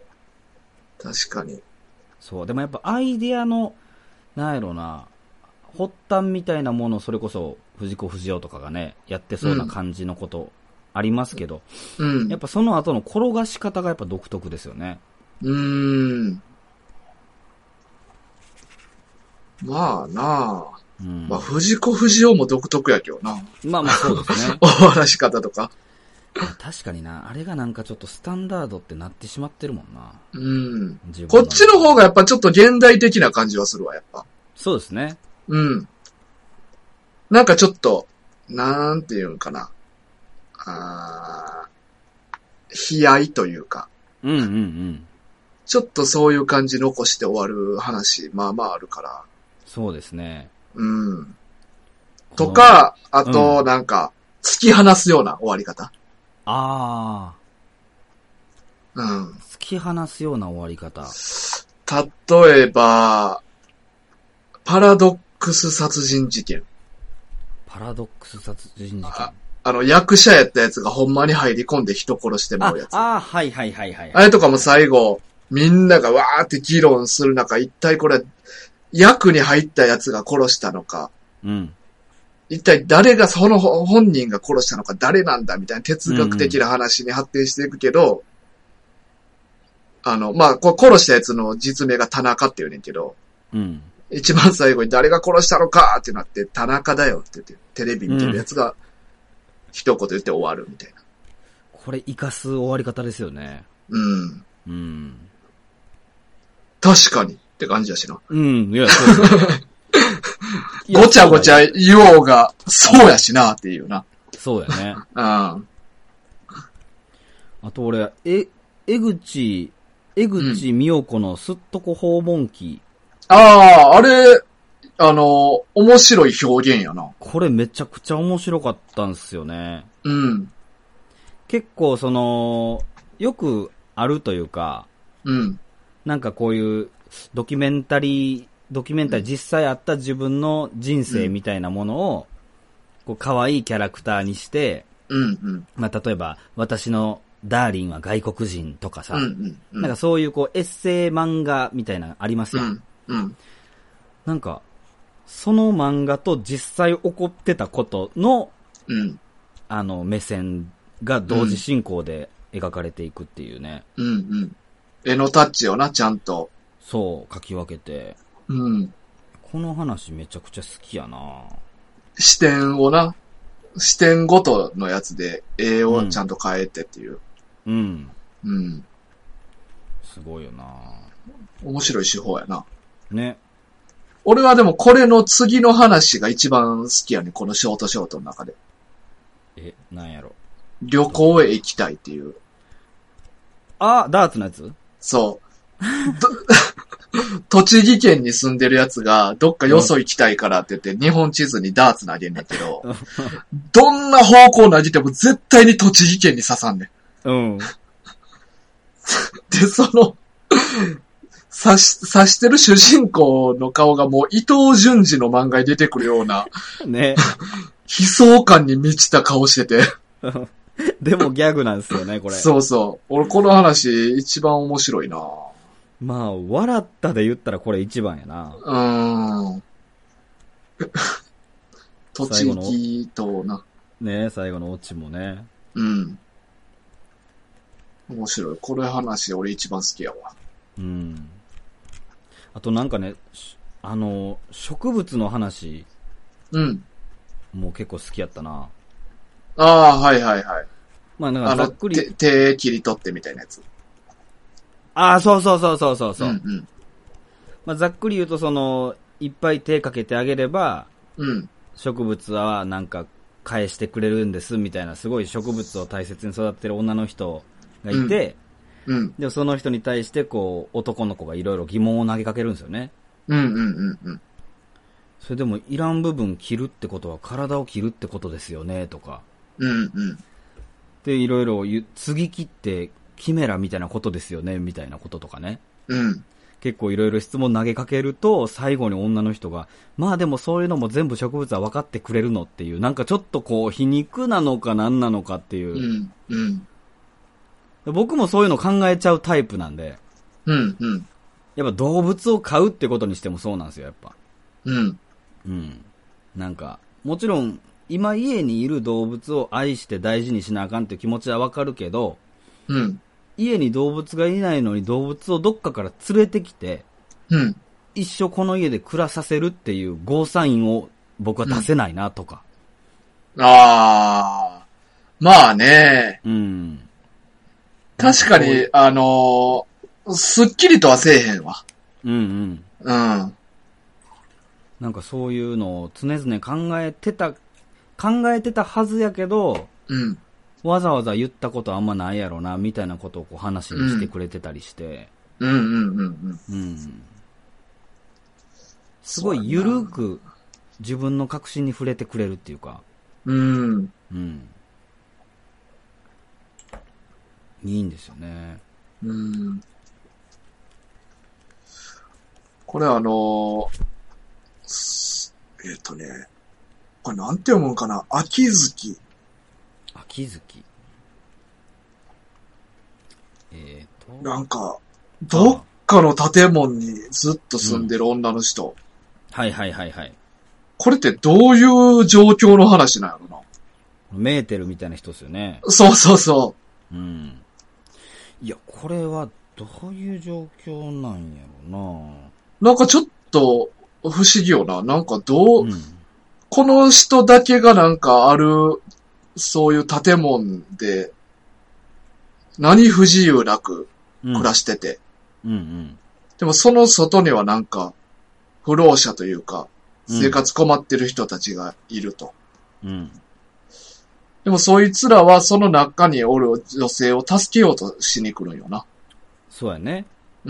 確かに。
そう、でもやっぱアイディアの、なんやろな、 発端みたいなもの、それこそ藤子不二雄とかがね、やってそうな感じのことありますけど、やっぱその後の転がし方がやっぱ独特ですよね。
まあなあ。まあ藤子不二雄も独特やけどな。
まあまあそうですね。
お話し方とか。
確かにな、あれがなんかちょっとスタンダードってなってしまってるもんな。
こっちの方がやっぱちょっと現代的な感じはするわ、やっぱ。
そうですね。
なんかちょっと、なんていうんかな。悲哀というか。ちょっとそういう感じ残して終わる話、まあまああるから。
そうですね。
とか、あと、なんか、突き放すような終わり方。
突き放すような終わり方。
例えば、パラドックス殺人事件。
パラドックス殺人事件。
役者やったやつがほんまに入り込んで人殺してもらうやつ。
はいはいはいはい。
あれとかも最後、みんながわーって議論する中、一体これ、役に入ったやつが殺したのか。一体誰が、その本人が殺したのか誰なんだみたいな哲学的な話に発展していくけど、まあ、殺したやつの実名が田中って言うねんけど、一番最後に誰が殺したのかってなって、田中だよって言って、テレビ見てるやつが一言言って終わるみたいな。
これ活かす終わり方ですよね。
確かにって感じだしな。
いや、そうですね。
ごちゃごちゃ言おうが、そうやしなっていうな。
そうやね。
あ
と俺、江口美代子のすっとこ訪問記。
あれ、面白い表現やな。
これめちゃくちゃ面白かったんですよね。結構よくあるというか、なんかこういうドキュメンタリー実際あった自分の人生みたいなものを、こう可愛いキャラクターにして、まあ例えば私のダーリンは外国人とかさ、なんかそういうこうエッセイ漫画みたいなのありますよ。なんか、その漫画と実際起こってたことの、目線が同時進行で描かれていくっていうね。
絵のタッチをな、ちゃんと。
そう、書き分けて。この話めちゃくちゃ好きやな。
視点ごとのやつで絵をちゃんと変えてっていう。
すごいよな。
面白い手法やな。
ね。
俺はでもこれの次の話が一番好きやね、このショートの中で。
なんやろ。
旅行へ行きたいっていう。
ダーツのやつ？
そう。栃木県に住んでるやつが、どっかよそ行きたいからって言って、日本地図にダーツ投げんねんけど、どんな方向投げても絶対に栃木県に刺さんねん。で、刺してる主人公の顔がもう伊藤潤二の漫画に出てくるような、
ね。
悲壮感に満ちた顔してて。
でもギャグなんですよね、これ。
そうそう。俺この話一番面白いな。
まあ、笑ったで言ったらこれ一番やな。
栃木とな。
ね、最後のオチもね。
面白い。これ話俺一番好きやわ。
あとなんかね、植物の話。もう結構好きやったな。
はいはいはい。
まあなんかざっくり。
手切り取ってみたいなやつ。
そう。まあざっくり言うといっぱい手かけてあげれば、植物はなんか返してくれるんですみたいな、すごい植物を大切に育てる女の人がいて、でもその人に対してこう男の子がいろいろ疑問を投げかけるんですよね。それでもいらん部分切るってことは体を切るってことですよねとか。でいろいろ継ぎ切ってキメラみたいなことですよねみたいなこととかね。結構いろいろ質問投げかけると最後に女の人がまあでもそういうのも全部植物は分かってくれるのっていう、なんかちょっとこう皮肉なのか何なのかっていう。僕もそういうの考えちゃうタイプなんで。やっぱ動物を飼うってことにしてもそうなんですよ、やっぱ。 うん。なんか、もちろん、今家にいる動物を愛して大事にしなあかんっていう気持ちはわかるけど、
うん。
家に動物がいないのに動物をどっかから連れてきて、
うん。
一生この家で暮らさせるっていうゴーサインを僕は出せないなとか。
ああ、まあね。
うん。
確かに、すっきりとはせえへんわ。
うん
うん。うん。
なんかそういうのを常々考えてたはずやけど、
うん。
わざわざ言ったことあんまないやろな、みたいなことをこう話にしてくれてたりして。
うんうんうんうん。
うん。すごいゆるく自分の確信に触れてくれるっていうか。
うん。
うん。いいんですよね。
うん。これこれなんて読むんかな、秋月。
秋月。
なんか、どっかの建物にずっと住んでる女の人。
はいはいはいはい。
これってどういう状況の話なんやろな。
メーテルみたいな人ですよね。
そうそうそ
う。うん。いや、これはどういう状況なんやろ
な。なんかちょっと不思議よな。なんかこの人だけがなんかある、そういう建物で、何不自由なく暮らしてて。
うんうん。
でもその外にはなんか、不老者というか、生活困ってる人たちがいると。
うん。
でもそいつらはその中におる女性を助けようとしに来るんよな。
そうやね。
うん。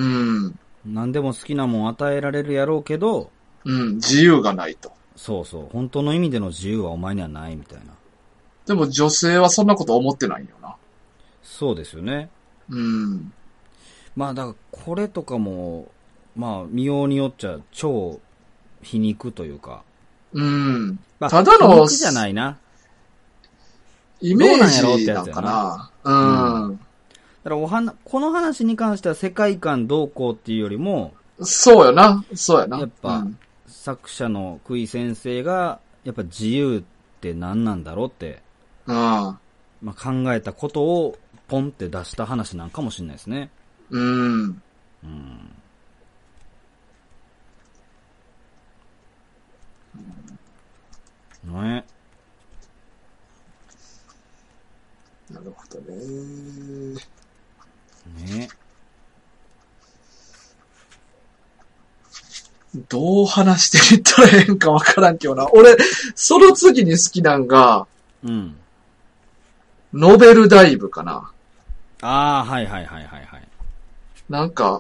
何でも好きなもん与えられるやろうけど、
うん、自由がないと。
そうそう。本当の意味での自由はお前にはないみたいな。
でも女性はそんなこと思ってないんよな。
そうですよね。
うん。
まあだからこれとかも、まあ見ようによっちゃ超皮肉というか。
うん。
まあ、
ただの、
皮肉じゃないな。
イメージなんかな。うん。
だからこの話に関しては世界観どうこうっていうよりも、
そうやな。そうやな。
やっぱ、作者の久井先生が、やっぱ自由って何なんだろうって、まあ、考えたことをポンって出した話なんかもしれないですね。ね。
なるほどね。
ね。
どう話していったらええんかわからんけどな。俺、その次に好きなんが、ノベルダイブかな。
ああ、はいはいはいはいはい。
なんか、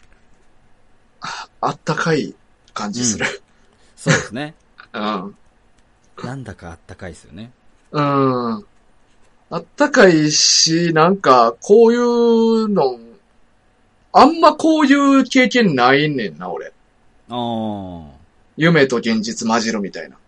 あったかい感じする。
そうですね。なんだかあったかいですよね。
あったかいし、なんか、こういうの、あんまこういう経験ないねんな、俺。夢と現実混じるみたいな。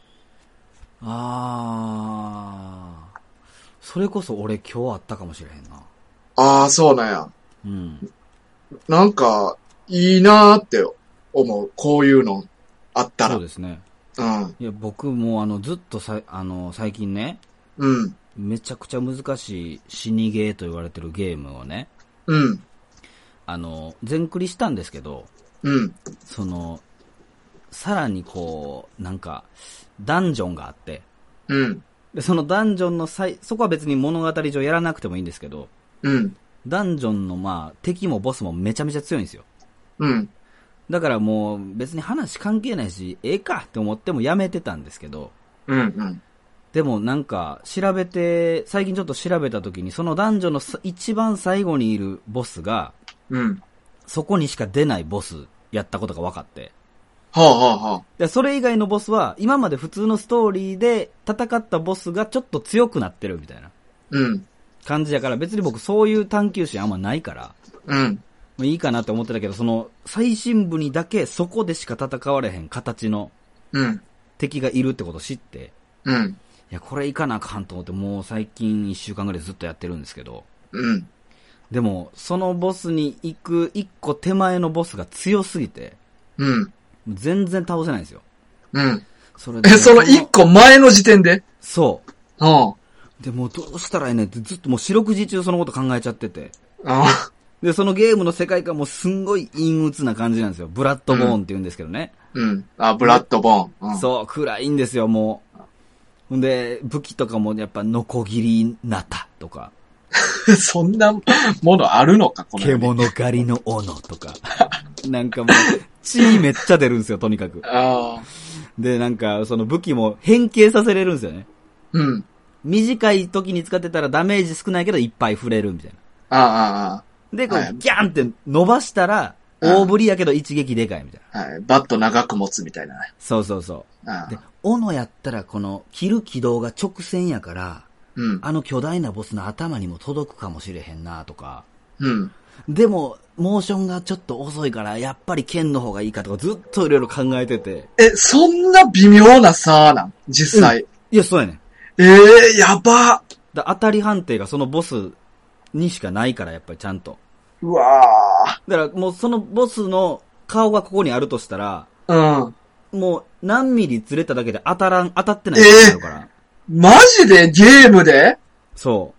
それこそ俺今日あったかもしれへんな。
ああ、そうなんや。なんか、いいなーって思う。こういうのあったら。
そうですね。いや、僕もずっと最近ね。めちゃくちゃ難しい死にゲーと言われてるゲームをね。全クリしたんですけど。さらにこう、なんか、ダンジョンがあって。で、そのダンジョンのそこは別に物語上やらなくてもいいんですけど。ダンジョンのまあ、敵もボスもめちゃめちゃ強いんですよ。だからもう別に話関係ないし、ええかって思ってもやめてたんですけど。でもなんか、最近ちょっと調べた時に、そのダンジョンの一番最後にいるボスが、そこにしか出ないボスやったことが分かって。でそれ以外のボスは、今まで普通のストーリーで戦ったボスがちょっと強くなってるみたいな。感じやから、別に僕そういう探求心あんまないから。もういいかなって思ってたけど、その、最深部にだけそこでしか戦われへん形の、敵がいるってことを知って、いや、これいかなあかんと思って、もう最近1週間ぐらいずっとやってるんですけど、でも、そのボスに行く一個手前のボスが強すぎて、全然倒せないんですよ。
うん。その一個前の時点で？
そう。
うん。
で、もうどうしたらいいねってずっともう四六時中そのこと考えちゃってて。
うん。
で、そのゲームの世界観もすんごい陰鬱な感じなんですよ。ブラッドボーンって言うんですけどね。
うん。あ、ブラッドボーン。
うん、そう、暗いんですよ、もう。んで、武器とかもやっぱ、ノコギリナタとか。
そんなものあるのか、
この。獣狩りの斧とか。なんかもう、血めっちゃ出るんですよ、とにかく。で、なんか、その武器も変形させれるんですよね。
うん。
短い時に使ってたらダメージ少ないけどいっぱい触れるみたい
な。
で、こう、ギャンって伸ばしたら、大振りやけど一撃でかいみたい
な。はい。バット長く持つみたいな。
そうそうそう。で、斧やったらこの、切る軌道が直線やから、うん。あの巨大なボスの頭にも届くかもしれへんなとか。
うん。
でも、モーションがちょっと遅いから、やっぱり剣の方がいいかとかずっといろいろ考えてて。
そんな微妙な差なん実際。
いや、そうやねん。
やば。
当たり判定がそのボスにしかないから、やっぱりちゃんと。
うわ
ー。だからもうそのボスの顔がここにあるとしたら、
うん。
もう何ミリずれただけで当たってないってなるから。
マジでゲームで？
そう。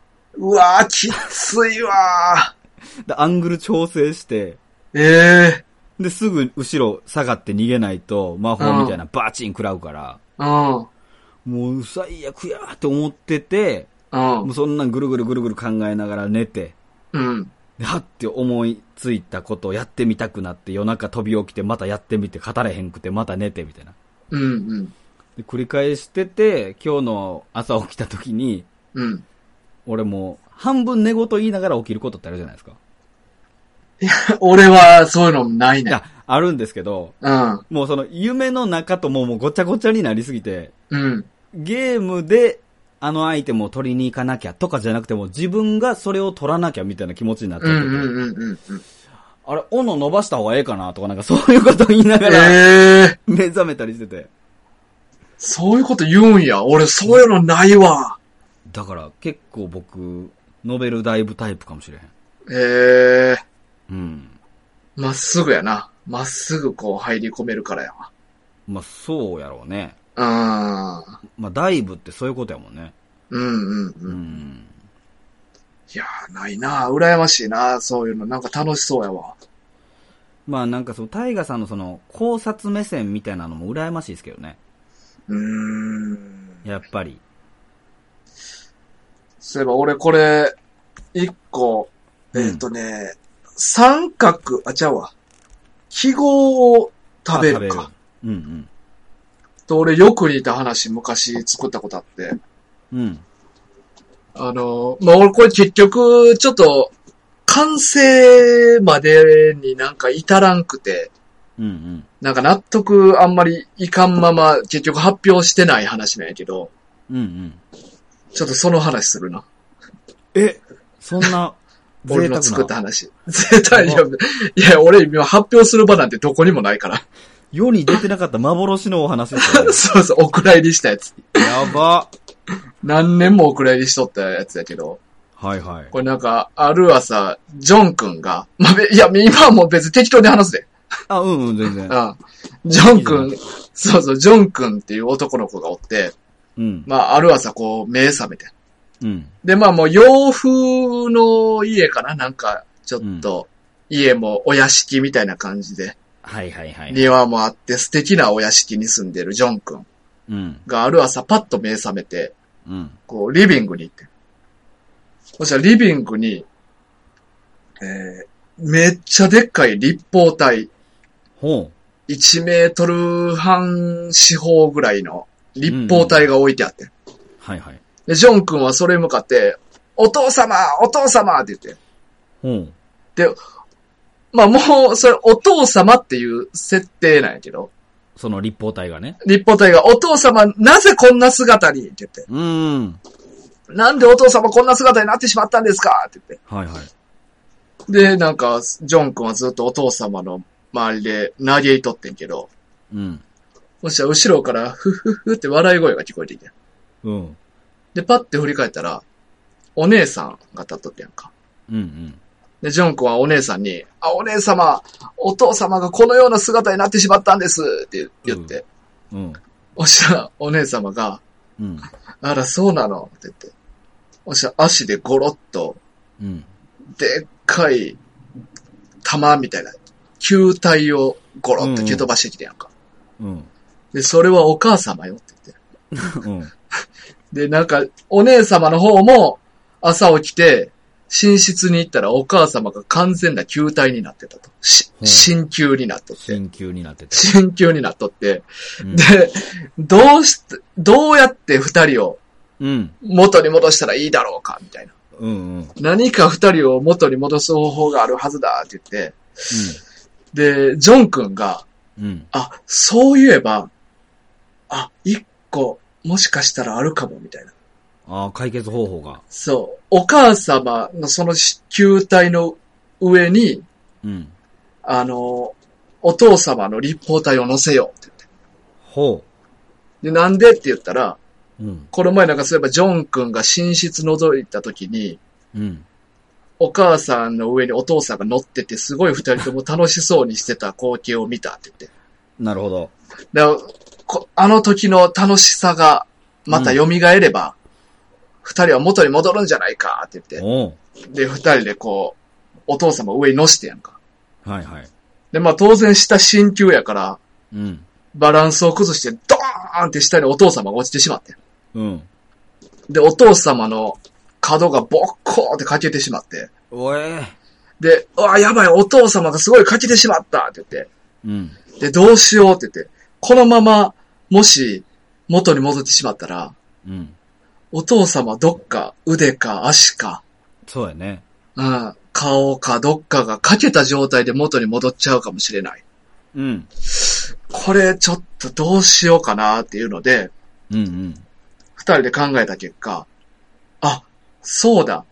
うわー、きついわ
ー。アングル調整して、
で、
すぐ後ろ下がって逃げないと魔法みたいなバチン食らうから。
うん。
もう最悪やーって思ってて、もうそんなんぐるぐる考えながら寝て、
うん。
で、はって思いついたことをやってみたくなって夜中飛び起きてまたやってみて語れへんくてまた寝てみたいな。
うんうん。
で繰り返してて、今日の朝起きた時に、
うん。
俺もう半分寝言言いながら起きることってあるじゃないですか。
いや、俺はそういうのないね。いや、
あるんですけど、
うん。
もうその夢の中ともうごちゃごちゃになりすぎて、
うん。
ゲームであのアイテムを取りに行かなきゃとかじゃなくても自分がそれを取らなきゃみたいな気持ちになっちゃってて。あれ、斧伸ばした方がええかなとかなんかそういうこと言いながら、目覚めたりしてて。
そういうこと言うんや。俺そういうのないわ。
だから結構僕、ノベルダイブタイプかもしれへん。うん。
まっすぐやな。まっすぐこう入り込めるからやわ。
まあそうやろうね。
ま
あダイブってそういうことやもんね。
いやー、ないな。羨ましいな。そういうの。なんか楽しそうやわ。
まあなんかその、タイガさんのその、考察目線みたいなのも羨ましいですけどね。やっぱり。
そういえば俺これ、一個、三角、ちゃうわ。記号を食べるか。と俺よく似た話昔作ったことあって。俺これ結局、ちょっと、完成までになんか至らんくて、なんか納得あんまりいかんまま結局発表してない話なんやけど、ちょっとその話するな。
そんな、
俺の作った話。絶対いや、俺今発表する場なんてどこにもないから。
世に出てなかった幻のお話ですよね。
そうそう、お蔵入りしたやつ。
やば。
何年もお蔵入りしとったやつやけど。
はいはい。
これなんか、ある朝、ジョン君が、今はもう別に適当に話すで。
全然。
ジョン君、そうそう、ジョン君っていう男の子がおって、ある朝こう、目覚めて。で、もう洋風の家かななんか、ちょっと、家もお屋敷みたいな感じで。庭もあって素敵なお屋敷に住んでるジョン君がある朝パッと目覚めて、こうリビングに行って。そしたらリビングに、めっちゃでっかい立方体。1メートル半四方ぐらいの立方体が置いてあって。で、ジョン君はそれに向かって、お父様って言って。で、もう、それ、お父様っていう設定なんやけど。
その立方体がね。
立方体が、お父様、なぜこんな姿にって言って。なんでお父様こんな姿になってしまったんですかって言って。で、なんか、ジョン君はずっとお父様の周りで嘆いとってんけど。そしたら後ろから、ふふふって笑い声が聞こえてきて。で、パッて振り返ったら、お姉さんが立っとってやんか。で、ジョン君はお姉さんに、お姉様、お父様がこのような姿になってしまったんですって言って。
うん。
おっしゃ、お姉様が、
うん。
あら、そうなのって言って。おっしゃ、足でゴロッと、
うん。
でっかい、玉みたいな、球体をゴロッと蹴飛ばしてきてやんか。
うん。
で、それはお母様よって言って。
うん。
で、なんか、お姉様の方も、朝起きて、寝室に行ったらお母様が完全な球体になってたと。鍼灸になっとって。
鍼灸になってた。
鍼灸になっとって。うん、で、どうやって二人を、元に戻したらいいだろうか、みたいな。
うんうん、
何か二人を元に戻す方法があるはずだ、って言って。で、ジョン君が、あ、そういえば、一個、もしかしたらあるかも、みたいな。
解決方法が。
そう。お母様のその球体の上に、お父様の立方体を乗せようって言って。
ほ
う。で、なんでって言ったら、この前なんかそういえばジョン君が寝室覗いた時に、お母さんの上にお父さんが乗ってて、すごい二人とも楽しそうにしてた光景を見たって言って。
なるほど。
だからあの時の楽しさがまた蘇れば、二人は元に戻るんじゃないかって言って。で、二人でこう、お父様を上に乗してやんか。
はいはい。
で、まあ当然下鍼灸やから、バランスを崩してドーンって下にお父様が落ちてしまって。で、お父様の角がボッコーって欠けてしまって。で、やばい、お父様がすごい欠けてしまったって言って。で、どうしようって言って。このまま、もし、元に戻ってしまったら、お父様どっか腕か足か。
そうやね。
顔かどっかが欠けた状態で元に戻っちゃうかもしれない。これちょっとどうしようかなっていうので、二人で考えた結果、そうだ。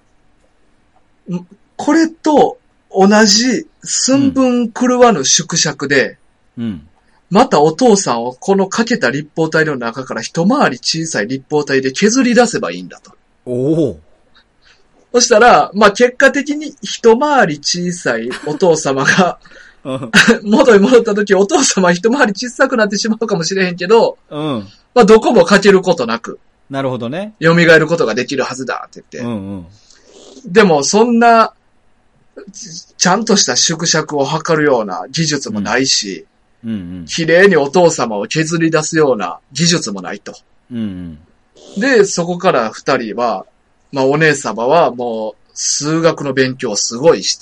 これと同じ寸分狂わぬ縮尺で、またお父さんをこのかけた立方体の中から一回り小さい立方体で削り出せばいいんだと。そしたら、まあ結果的に一回り小さいお父様が元に戻った時お父様は一回り小さくなってしまうかもしれへんけど、まあどこもかけることなく。
なるほどね。
蘇ることができるはずだって言って。でもそんな、ちゃんとした縮尺を測るような技術もないし、綺麗にお父様を削り出すような技術もないと。で、そこから二人は、まあお姉様はもう数学の勉強をすごいして。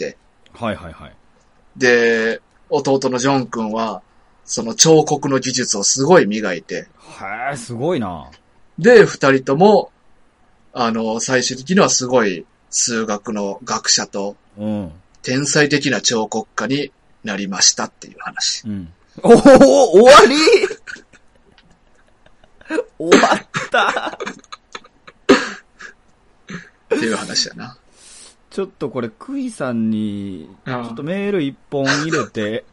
で、弟のジョン君は、その彫刻の技術をすごい磨いて。
すごいな。
で、二人とも、最終的にはすごい数学の学者と、天才的な彫刻家になりましたっていう話。
終わり終わった
っていう話やな。
ちょっとこれ、クイさんに、ちょっとメール一本入れて、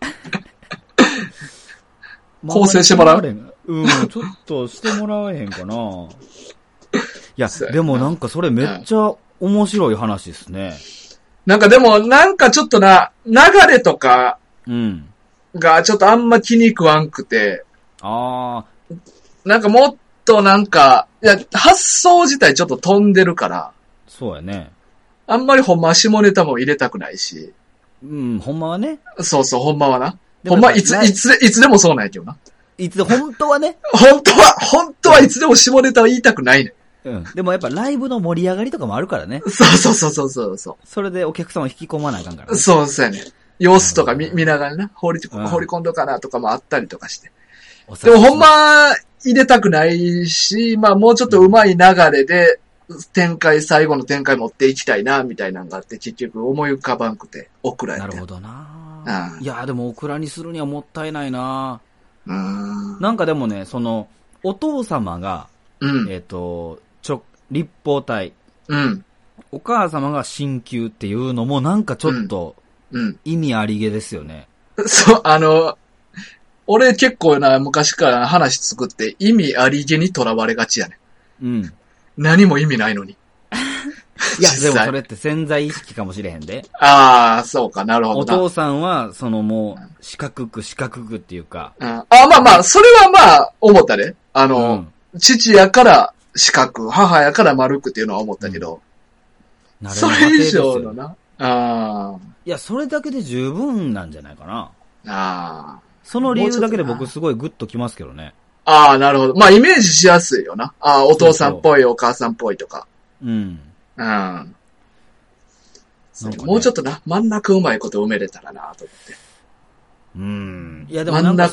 構成してもらう？
ちょっとしてもらえへんかな。いや、でもなんかそれめっちゃ面白い話ですね。
なんかでも、なんかちょっとな、流れとか、がちょっとあんま気に食わんくて、なんかもっとなんか、いや、発想自体ちょっと飛んでるから、
そうやね。
あんまりほんまは下ネタも入れたくないし。
ほんまはね。
そうそう、ほんまはな。ほんまいつでもそうなんやけどな。
本当はね。
本当はいつでも下ネタは言いたくないね。
でもやっぱライブの盛り上がりとかもあるからね。
そう。
それでお客様を引き込まないかんからね。
そうやね。様子とか見ながらな、放り込んどかなとかもあったりとかして。でもほんま入れたくないし、まあもうちょっと上手い流れで、最後の展開持っていきたいな、みたいなのがあって、結局思い浮かばんくて、オクラやって。
なるほどな。いや、でもオクラにするにはもったいないな。なんかでもね、お父様が、立方体。お母様が鍼灸っていうのもなんかちょっと、意味ありげですよね。
そう、俺結構な、昔から話作って意味ありげにとらわれがちやね。何も意味ないのに。
いや、でもそれって潜在意識かもしれへんで。
ああ、そうか、なるほど。
お父さんは、もう、四角くっていうか。
うん、まあ、それはまあ、思ったね。父やから四角、母やから丸くっていうのは思ったけど。それ以上のな。
いや、それだけで十分なんじゃないか
な。
その理由だけで僕すごいグッときますけどね。
なるほど。まあ、イメージしやすいよな。お父さんっぽい、お母さんっぽいとか。もうちょっとな、真ん中うまいこと埋めれたらなと思って。
いやでもなんか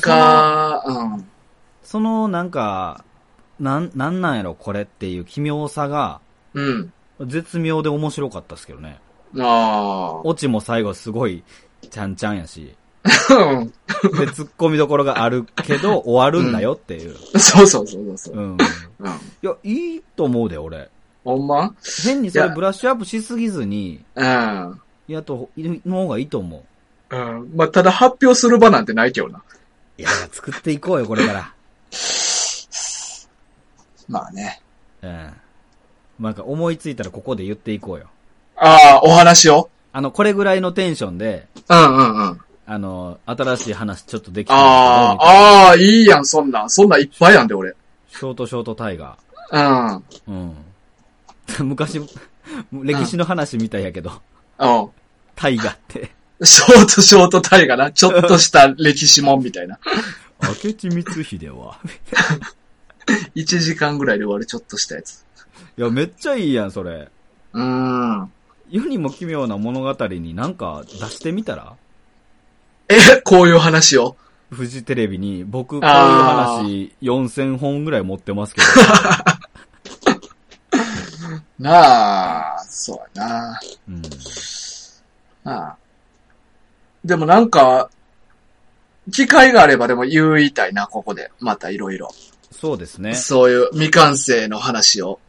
なんなんやろこれっていう奇妙さが、絶妙で面白かったですけどね。オチも最後すごい、ちゃんちゃんやし。で、突っ込みどころがあるけど、終わるんだよっていう。
そう。い
や、いいと思うで、俺。
ほんま？
変にそれブラッシュアップしすぎずに、の方がいいと思
う。まあ、ただ発表する場なんてないけどな。
いや、作っていこうよ、これから。
まあね。
なんか思いついたらここで言っていこうよ。
お話を
これぐらいのテンションで、新しい話ちょっとでき
たいいやん、そんなんいっぱいやんで、俺。
ショートタイガー。昔、歴史の話みたいやけど。タイガって。
ショートタイガーな。ちょっとした歴史もんみたいな。
明智光秀は。
1時間ぐらいで終わるちょっとしたやつ。
いや、めっちゃいいやん、それ。世にも奇妙な物語になんか出してみたら？
こういう話を
フジテレビに、僕こういう話4000本ぐらい持ってますけど。
そうやな。でもなんか、機会があればでも言いたいな、ここで。またいろいろ。
そうですね。
そういう未完成の話を。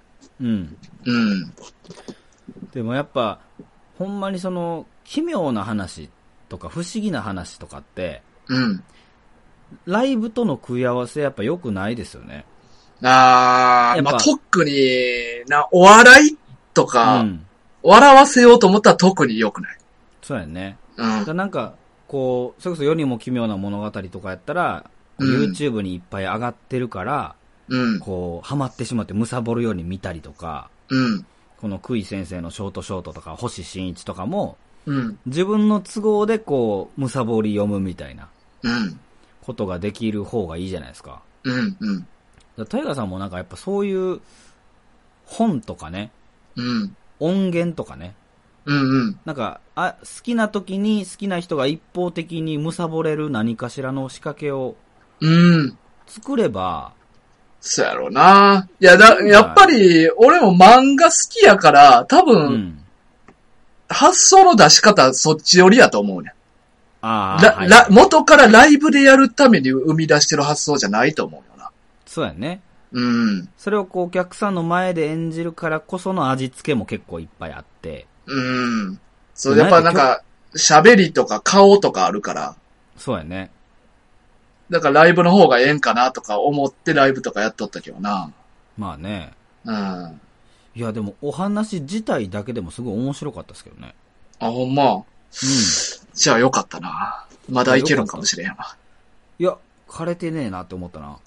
でもやっぱ、ほんまに奇妙な話とか不思議な話とかって、ライブとの食い合わせやっぱ良くないですよね。
まあ、特にお笑いとか、笑わせようと思ったら特に良くない。
そうやね。なんか、それこそ世にも奇妙な物語とかやったら、YouTube にいっぱい上がってるから、ハマってしまって貪るように見たりとか、このクイ先生のショートとか、星新一とかも、自分の都合で貪り読むみたいな、ことができる方がいいじゃないですか。タイガーさんもなんかやっぱそういう本とかね、音源とかね、なんか好きな時に好きな人が一方的に貪れる何かしらの仕掛けを作れば、
そうやろうな。いや、やっぱり俺も漫画好きやから多分、発想の出し方そっち寄りやと思うね。元からライブでやるために生み出してる発想じゃないと思うよな。
そうやね。それをお客さんの前で演じるからこその味付けも結構いっぱいあって。
そう、やっぱなんか、喋りとか顔とかあるから。
そうやね。
だからライブの方がええんかなとか思ってライブとかやっとったけどな。
まあね。いやでもお話自体だけでもすごい面白かったですけどね。
ほんま。じゃあよかったな。まだいけるんかもしれんわ。
いや、枯れてねえなって思ったな。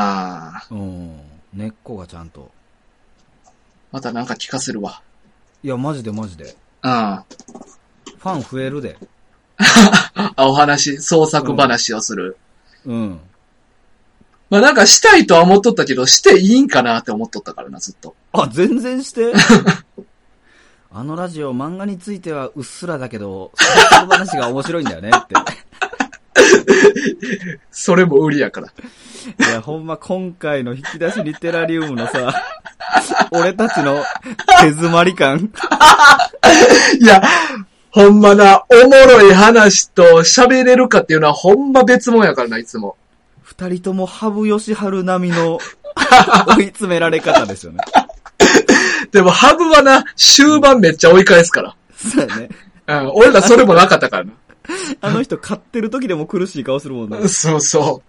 根っこがちゃんと。
またなんか聞かせるわ。
いや、マジで。ファン増えるで。
お話、創作話をする。まあなんかしたいとは思っとったけど、していいんかなって思っとったからな、ずっと。
全然して。あのラジオ漫画についてはうっすらだけど、創作話が面白いんだよねって。
それも売りやから。
いや、ほんま今回の引き出しリテラリウムのさ、俺たちの手詰まり感。
いや、ほんまな、おもろい話と喋れるかっていうのはほんま別物やからな、いつも。
二人とも羽生善治並みの追い詰められ方ですよね。
でも羽生はな、終盤めっちゃ追い返すから。
そうやね。
俺らそれもなかったからな。
あの人勝ってる時でも苦しい顔するもんね。
そうそう。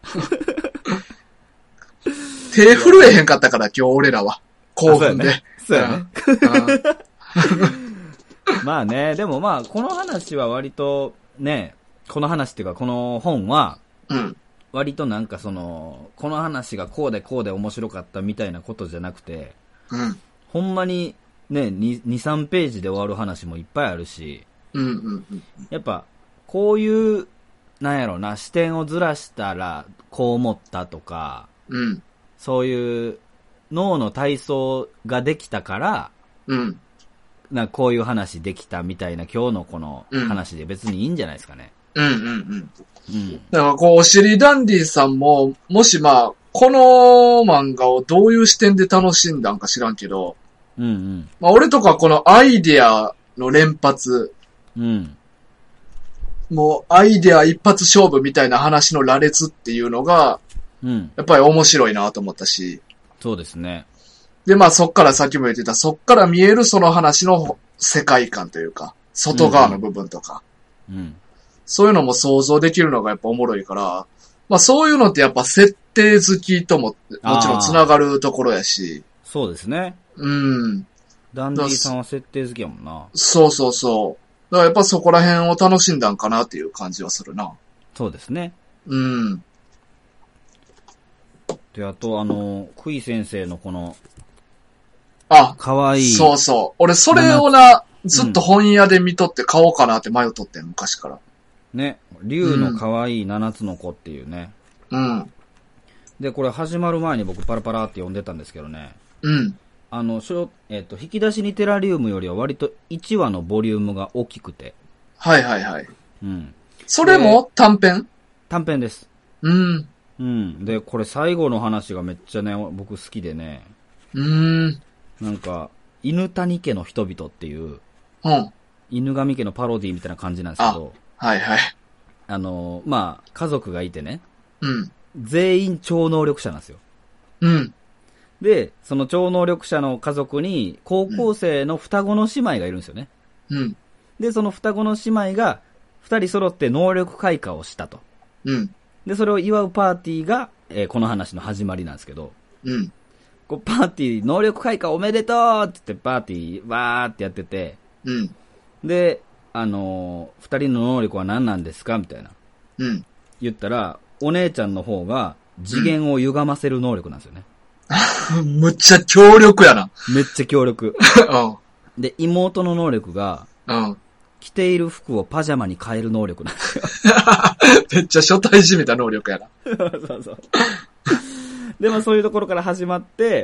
手震えへんかったから今日俺らは。興奮で。
そうやね。 まあね、でもまあ、この話は割と、ね、この話っていうか、この本は、うん。割となんかその、この話がこうでこうで面白かったみたいなことじゃなくて、うん。ほんまに、ね、2、3ページで終わる話もいっぱいあるし、うんうんうん。やっぱ、こういう、なんやろな、視点をずらしたら、こう思ったとか、うん。そういう脳の体操ができたから、うん。こういう話できたみたいな今日のこの話で別にいいんじゃないですかね。うんうんうん。うん。だからこう、おしりダンディさんも、もしまあ、この漫画をどういう視点で楽しんだんか知らんけど、うんうん。まあ俺とかこのアイデアの連発、うん。もうアイデア一発勝負みたいな話の羅列っていうのが、うん。やっぱり面白いなと思ったし。そうですね。で、まあそっからさっきも言ってた、そっから見えるその話の世界観というか、外側の部分とか。うん。うん、そういうのも想像できるのがやっぱおもろいから、まあそういうのってやっぱ設定好きとも、もちろん繋がるところやし。そうですね。うん。ダンディさんは設定好きやもんな。そうそうそう。だからやっぱそこら辺を楽しんだんかなっていう感じはするな。そうですね。うん。で、あとクイ先生のこの、かわいい。そうそう。俺それをな、ずっと本屋で見とって買おうかなって迷っとってん、昔から。ね。竜のかわいい7つの子っていうね。うん。で、これ始まる前に僕パラパラって読んでたんですけどね。うん。引き出しにテラリウムよりは割と1話のボリュームが大きくて。はいはいはい。うん。それも短編？短編です。うん。うん。で、これ最後の話がめっちゃね、僕好きでね。なんか、犬谷家の人々っていう、うん。犬神家のパロディみたいな感じなんですけど。はいはい。まあ、家族がいてね。うん。全員超能力者なんですよ。うん。で、その超能力者の家族に、高校生の双子の姉妹がいるんですよね。うん。で、その双子の姉妹が、二人揃って能力開花をしたと。うん。で、それを祝うパーティーが、この話の始まりなんですけど。うん。こうパーティー、能力開花おめでとうって言ってパーティー、わーってやってて。うん。で、二人の能力は何なんですかみたいな。うん。言ったら、お姉ちゃんの方が次元を歪ませる能力なんですよね。むっちゃ強力やな。めっちゃ強力。うん。で、妹の能力が、うん。着ている服をパジャマに変える能力なんですよ。めっちゃ初対じめた能力やな。そうそう。で、まあそういうところから始まって、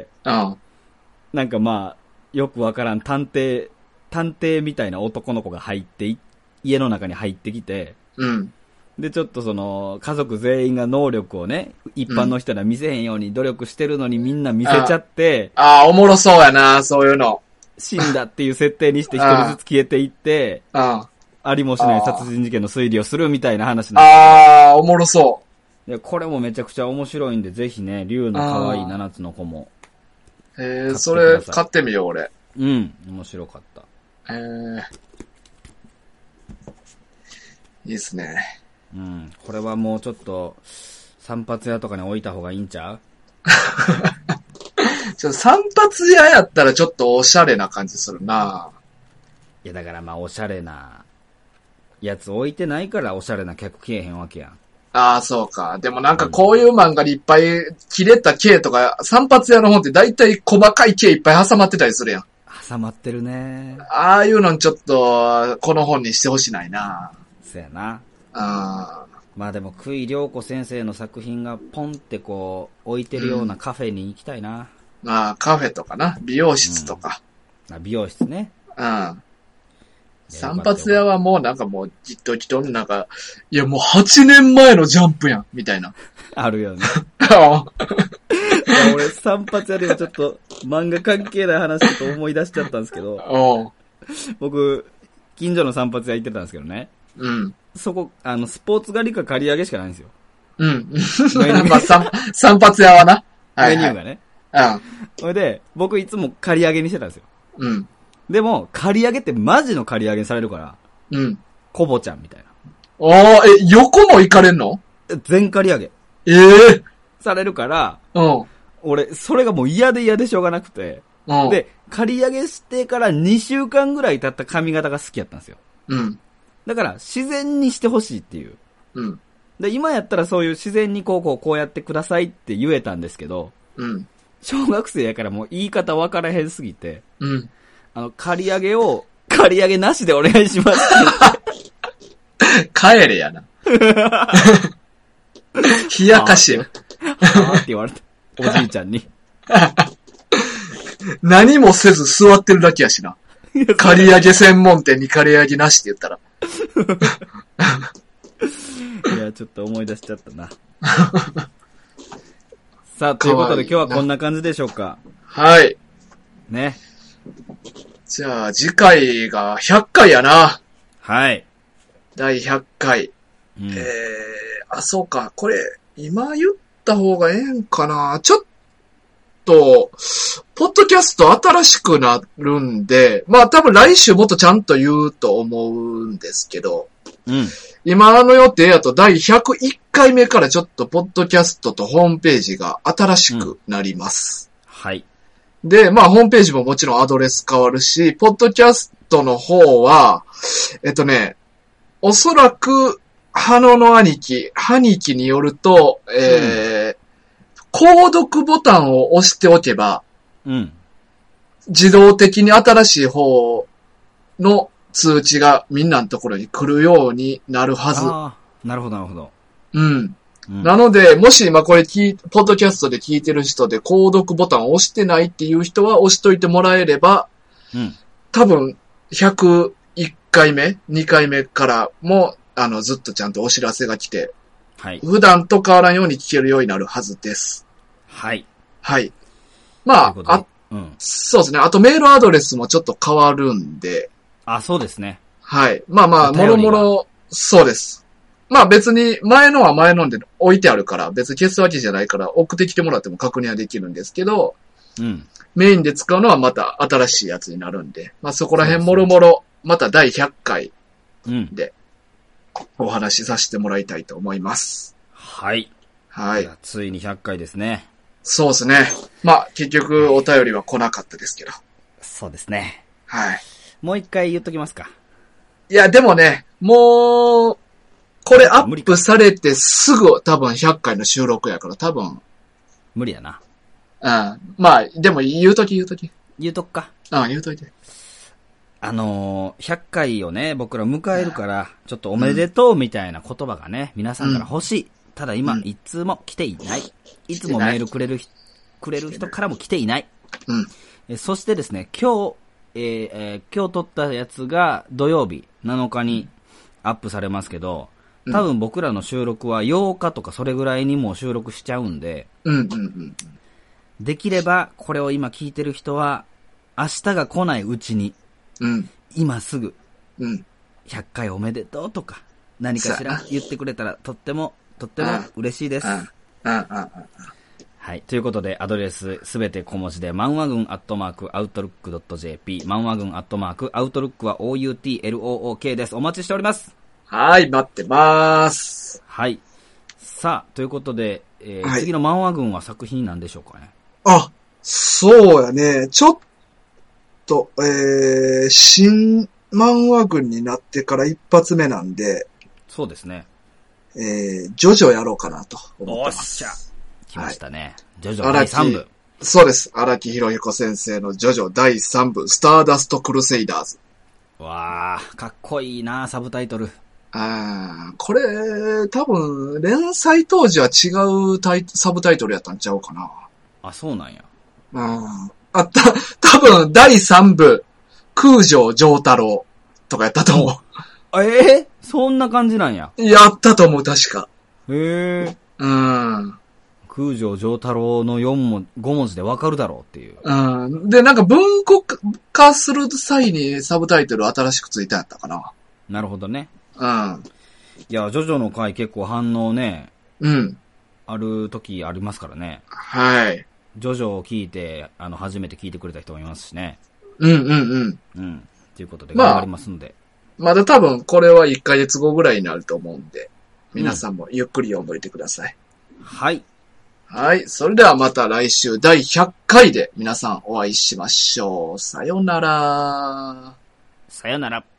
うん。なんかまあ、よくわからん探偵みたいな男の子が入って家の中に入ってきて、うん。で、ちょっとその、家族全員が能力をね、一般の人には見せへんように努力してるのにみんな見せちゃって、おもろそうやな、そういうの。死んだっていう設定にして一人ずつ消えていって、ありもしない殺人事件の推理をするみたいな話なんですよ。おもろそう。いや、これもめちゃくちゃ面白いんで、ぜひね、竜の可愛い7つの子も。それ買ってみよう、俺。うん、面白かった。いいっすね。うん。これはもうちょっと、散髪屋とかに置いた方がいいんちゃう？散髪屋やったらちょっとおしゃれな感じするな。いや、だからまあおしゃれなやつ置いてないからおしゃれな客来えへんわけやん。そうか。でもなんかこういう漫画にいっぱい切れた毛とか、散髪屋の本って大体細かい毛いっぱい挟まってたりするやん。挟まってるね。ああいうのちょっと、この本にしてほしないな。そうやな。まあでも、久井良子先生の作品がポンってこう、置いてるようなカフェに行きたいな。カフェとかな。美容室とか。美容室ね。うん。散髪屋はもうなんかもう、じっとなんか、いやもう8年前のジャンプやん、みたいな。あるよね。俺、散髪屋でもちょっと、漫画関係ない話と思い出しちゃったんですけど、僕、近所の散髪屋行ってたんですけどね。うん。そこ、スポーツ狩りか借り上げしかないんですよ。うん。まあ、散髪屋はな。メニューがね。うん。それで、僕いつも借り上げにしてたんですよ。うん。でも、借り上げってマジの借り上げにされるから。うん。コボちゃんみたいな。横も行かれんの？全借り上げ。されるから、うん。俺、それがもう嫌でしょうがなくて。 で、刈り上げしてから2週間ぐらい経った髪型が好きやったんですよ。うん。だから、自然にしてほしいっていう。うん。で、今やったらそういう自然にこうやってくださいって言えたんですけど、うん。小学生やからもう言い方分からへんすぎて、うん。刈り上げなしでお願いします
って帰れやな。冷やかしや。
はぁって言われた。おじいちゃんに。
何もせず座ってるだけやしな。刈り上げ専門店に刈り上げなしって言ったら。
いや、ちょっと思い出しちゃったな。さあ、ということで今日はこんな感じでしょうか。
はい。
ね。
じゃあ、次回が100回やな。
はい。
第100回。うん、そうか。これ、今言った方がええんかな。ちょっと、ポッドキャスト新しくなるんで、まあ多分来週もっとちゃんと言うと思うんですけど、うん、今の予定やと第101回目からちょっとポッドキャストとホームページが新しくなります。
うん、はい。
で、まあホームページももちろんアドレス変わるし、ポッドキャストの方は、おそらく、ハニキによると、購読ボタンを押しておけば、うん、自動的に新しい方の通知がみんなのところに来るようになるはず。
ああ、なるほど、なるほど。
うん。うん、なので、もし今これポッドキャストで聞いてる人で購読ボタンを押してないっていう人は押しといてもらえれば、うん、多分、101回目、2回目からも、ずっとちゃんとお知らせが来て、はい。普段と変わらんように聞けるようになるはずです。
はい。
はい。まあ、うん、そうですね。あとメールアドレスもちょっと変わるんで。
あ、そうですね。
はい。まあまあ、もろもろ、そうです。まあ別に、前のは前ので置いてあるから、別に消すわけじゃないから、送ってきてもらっても確認はできるんですけど、うん。メインで使うのはまた新しいやつになるんで、まあそこら辺もろもろ、また第100回で、お話しさせてもらいたいと思います。
はい。
はい。
ついに100回ですね。
そうですね。まあ、結局お便りは来なかったですけど。
そうですね。
はい。
もう一回言っときますか。
いや、でもね、もう、これアップされてすぐ多分100回の収録やから多分。
無理やな。
うん。まあ、でも言うとき。
言うとくか。
うん、言うといて。
100回をね、僕ら迎えるから、ちょっとおめでとうみたいな言葉がね、皆さんから欲しい。ただ今、一通も来ていない。いつもメールくれる人からも来ていない。うん。そしてですね、今日撮ったやつが土曜日7日にアップされますけど、多分僕らの収録は8日とかそれぐらいにもう収録しちゃうんで、できればこれを今聞いてる人は、明日が来ないうちに、今すぐ、100回おめでとうとか、何かしら言ってくれたらとっても嬉しいです。はい。ということで、アドレスすべて小文字で、マンワ軍@outlook.jp、マンワ軍@outlook は outlook です。お待ちしております。
はい、待ってまーす。
はい。さあ、ということで、はい、次のマンワ軍は作品なんでしょうかね。
あ、そうやね。ちょっと、新漫画軍になってから一発目なんで。
そうですね。
ジョジョやろうかなと思ってます。
おっしゃ。来ましたね。はい、ジョジョ第3部。
そうです。荒木博彦先生のジョジョ第3部、スターダストクルセイダーズ。
わー、かっこいいな、サブタイトル。
これ、多分、連載当時は違うサブタイトルやったんちゃうかな。
あ、そうなんや。
多分、第3部、空城城太郎とかやったと思う。
そんな感じなんや。
やったと思う、確か。
へえ。空城城太郎の5文字でわかるだろうっていう。
で、なんか文庫化する際にサブタイトル新しくついたやったかな。
なるほどね。いや、ジョジョの回結構反応ね。ある時ありますからね。
はい。
ジョジョを聞いて、初めて聞いてくれた人もいますしね。ということで頑張りますんで。
まだ多分これは1ヶ月後ぐらいになると思うんで、皆さんもゆっくり読んどいてください。
はい。
はい。それではまた来週第100回で皆さんお会いしましょう。さよなら。
さよなら。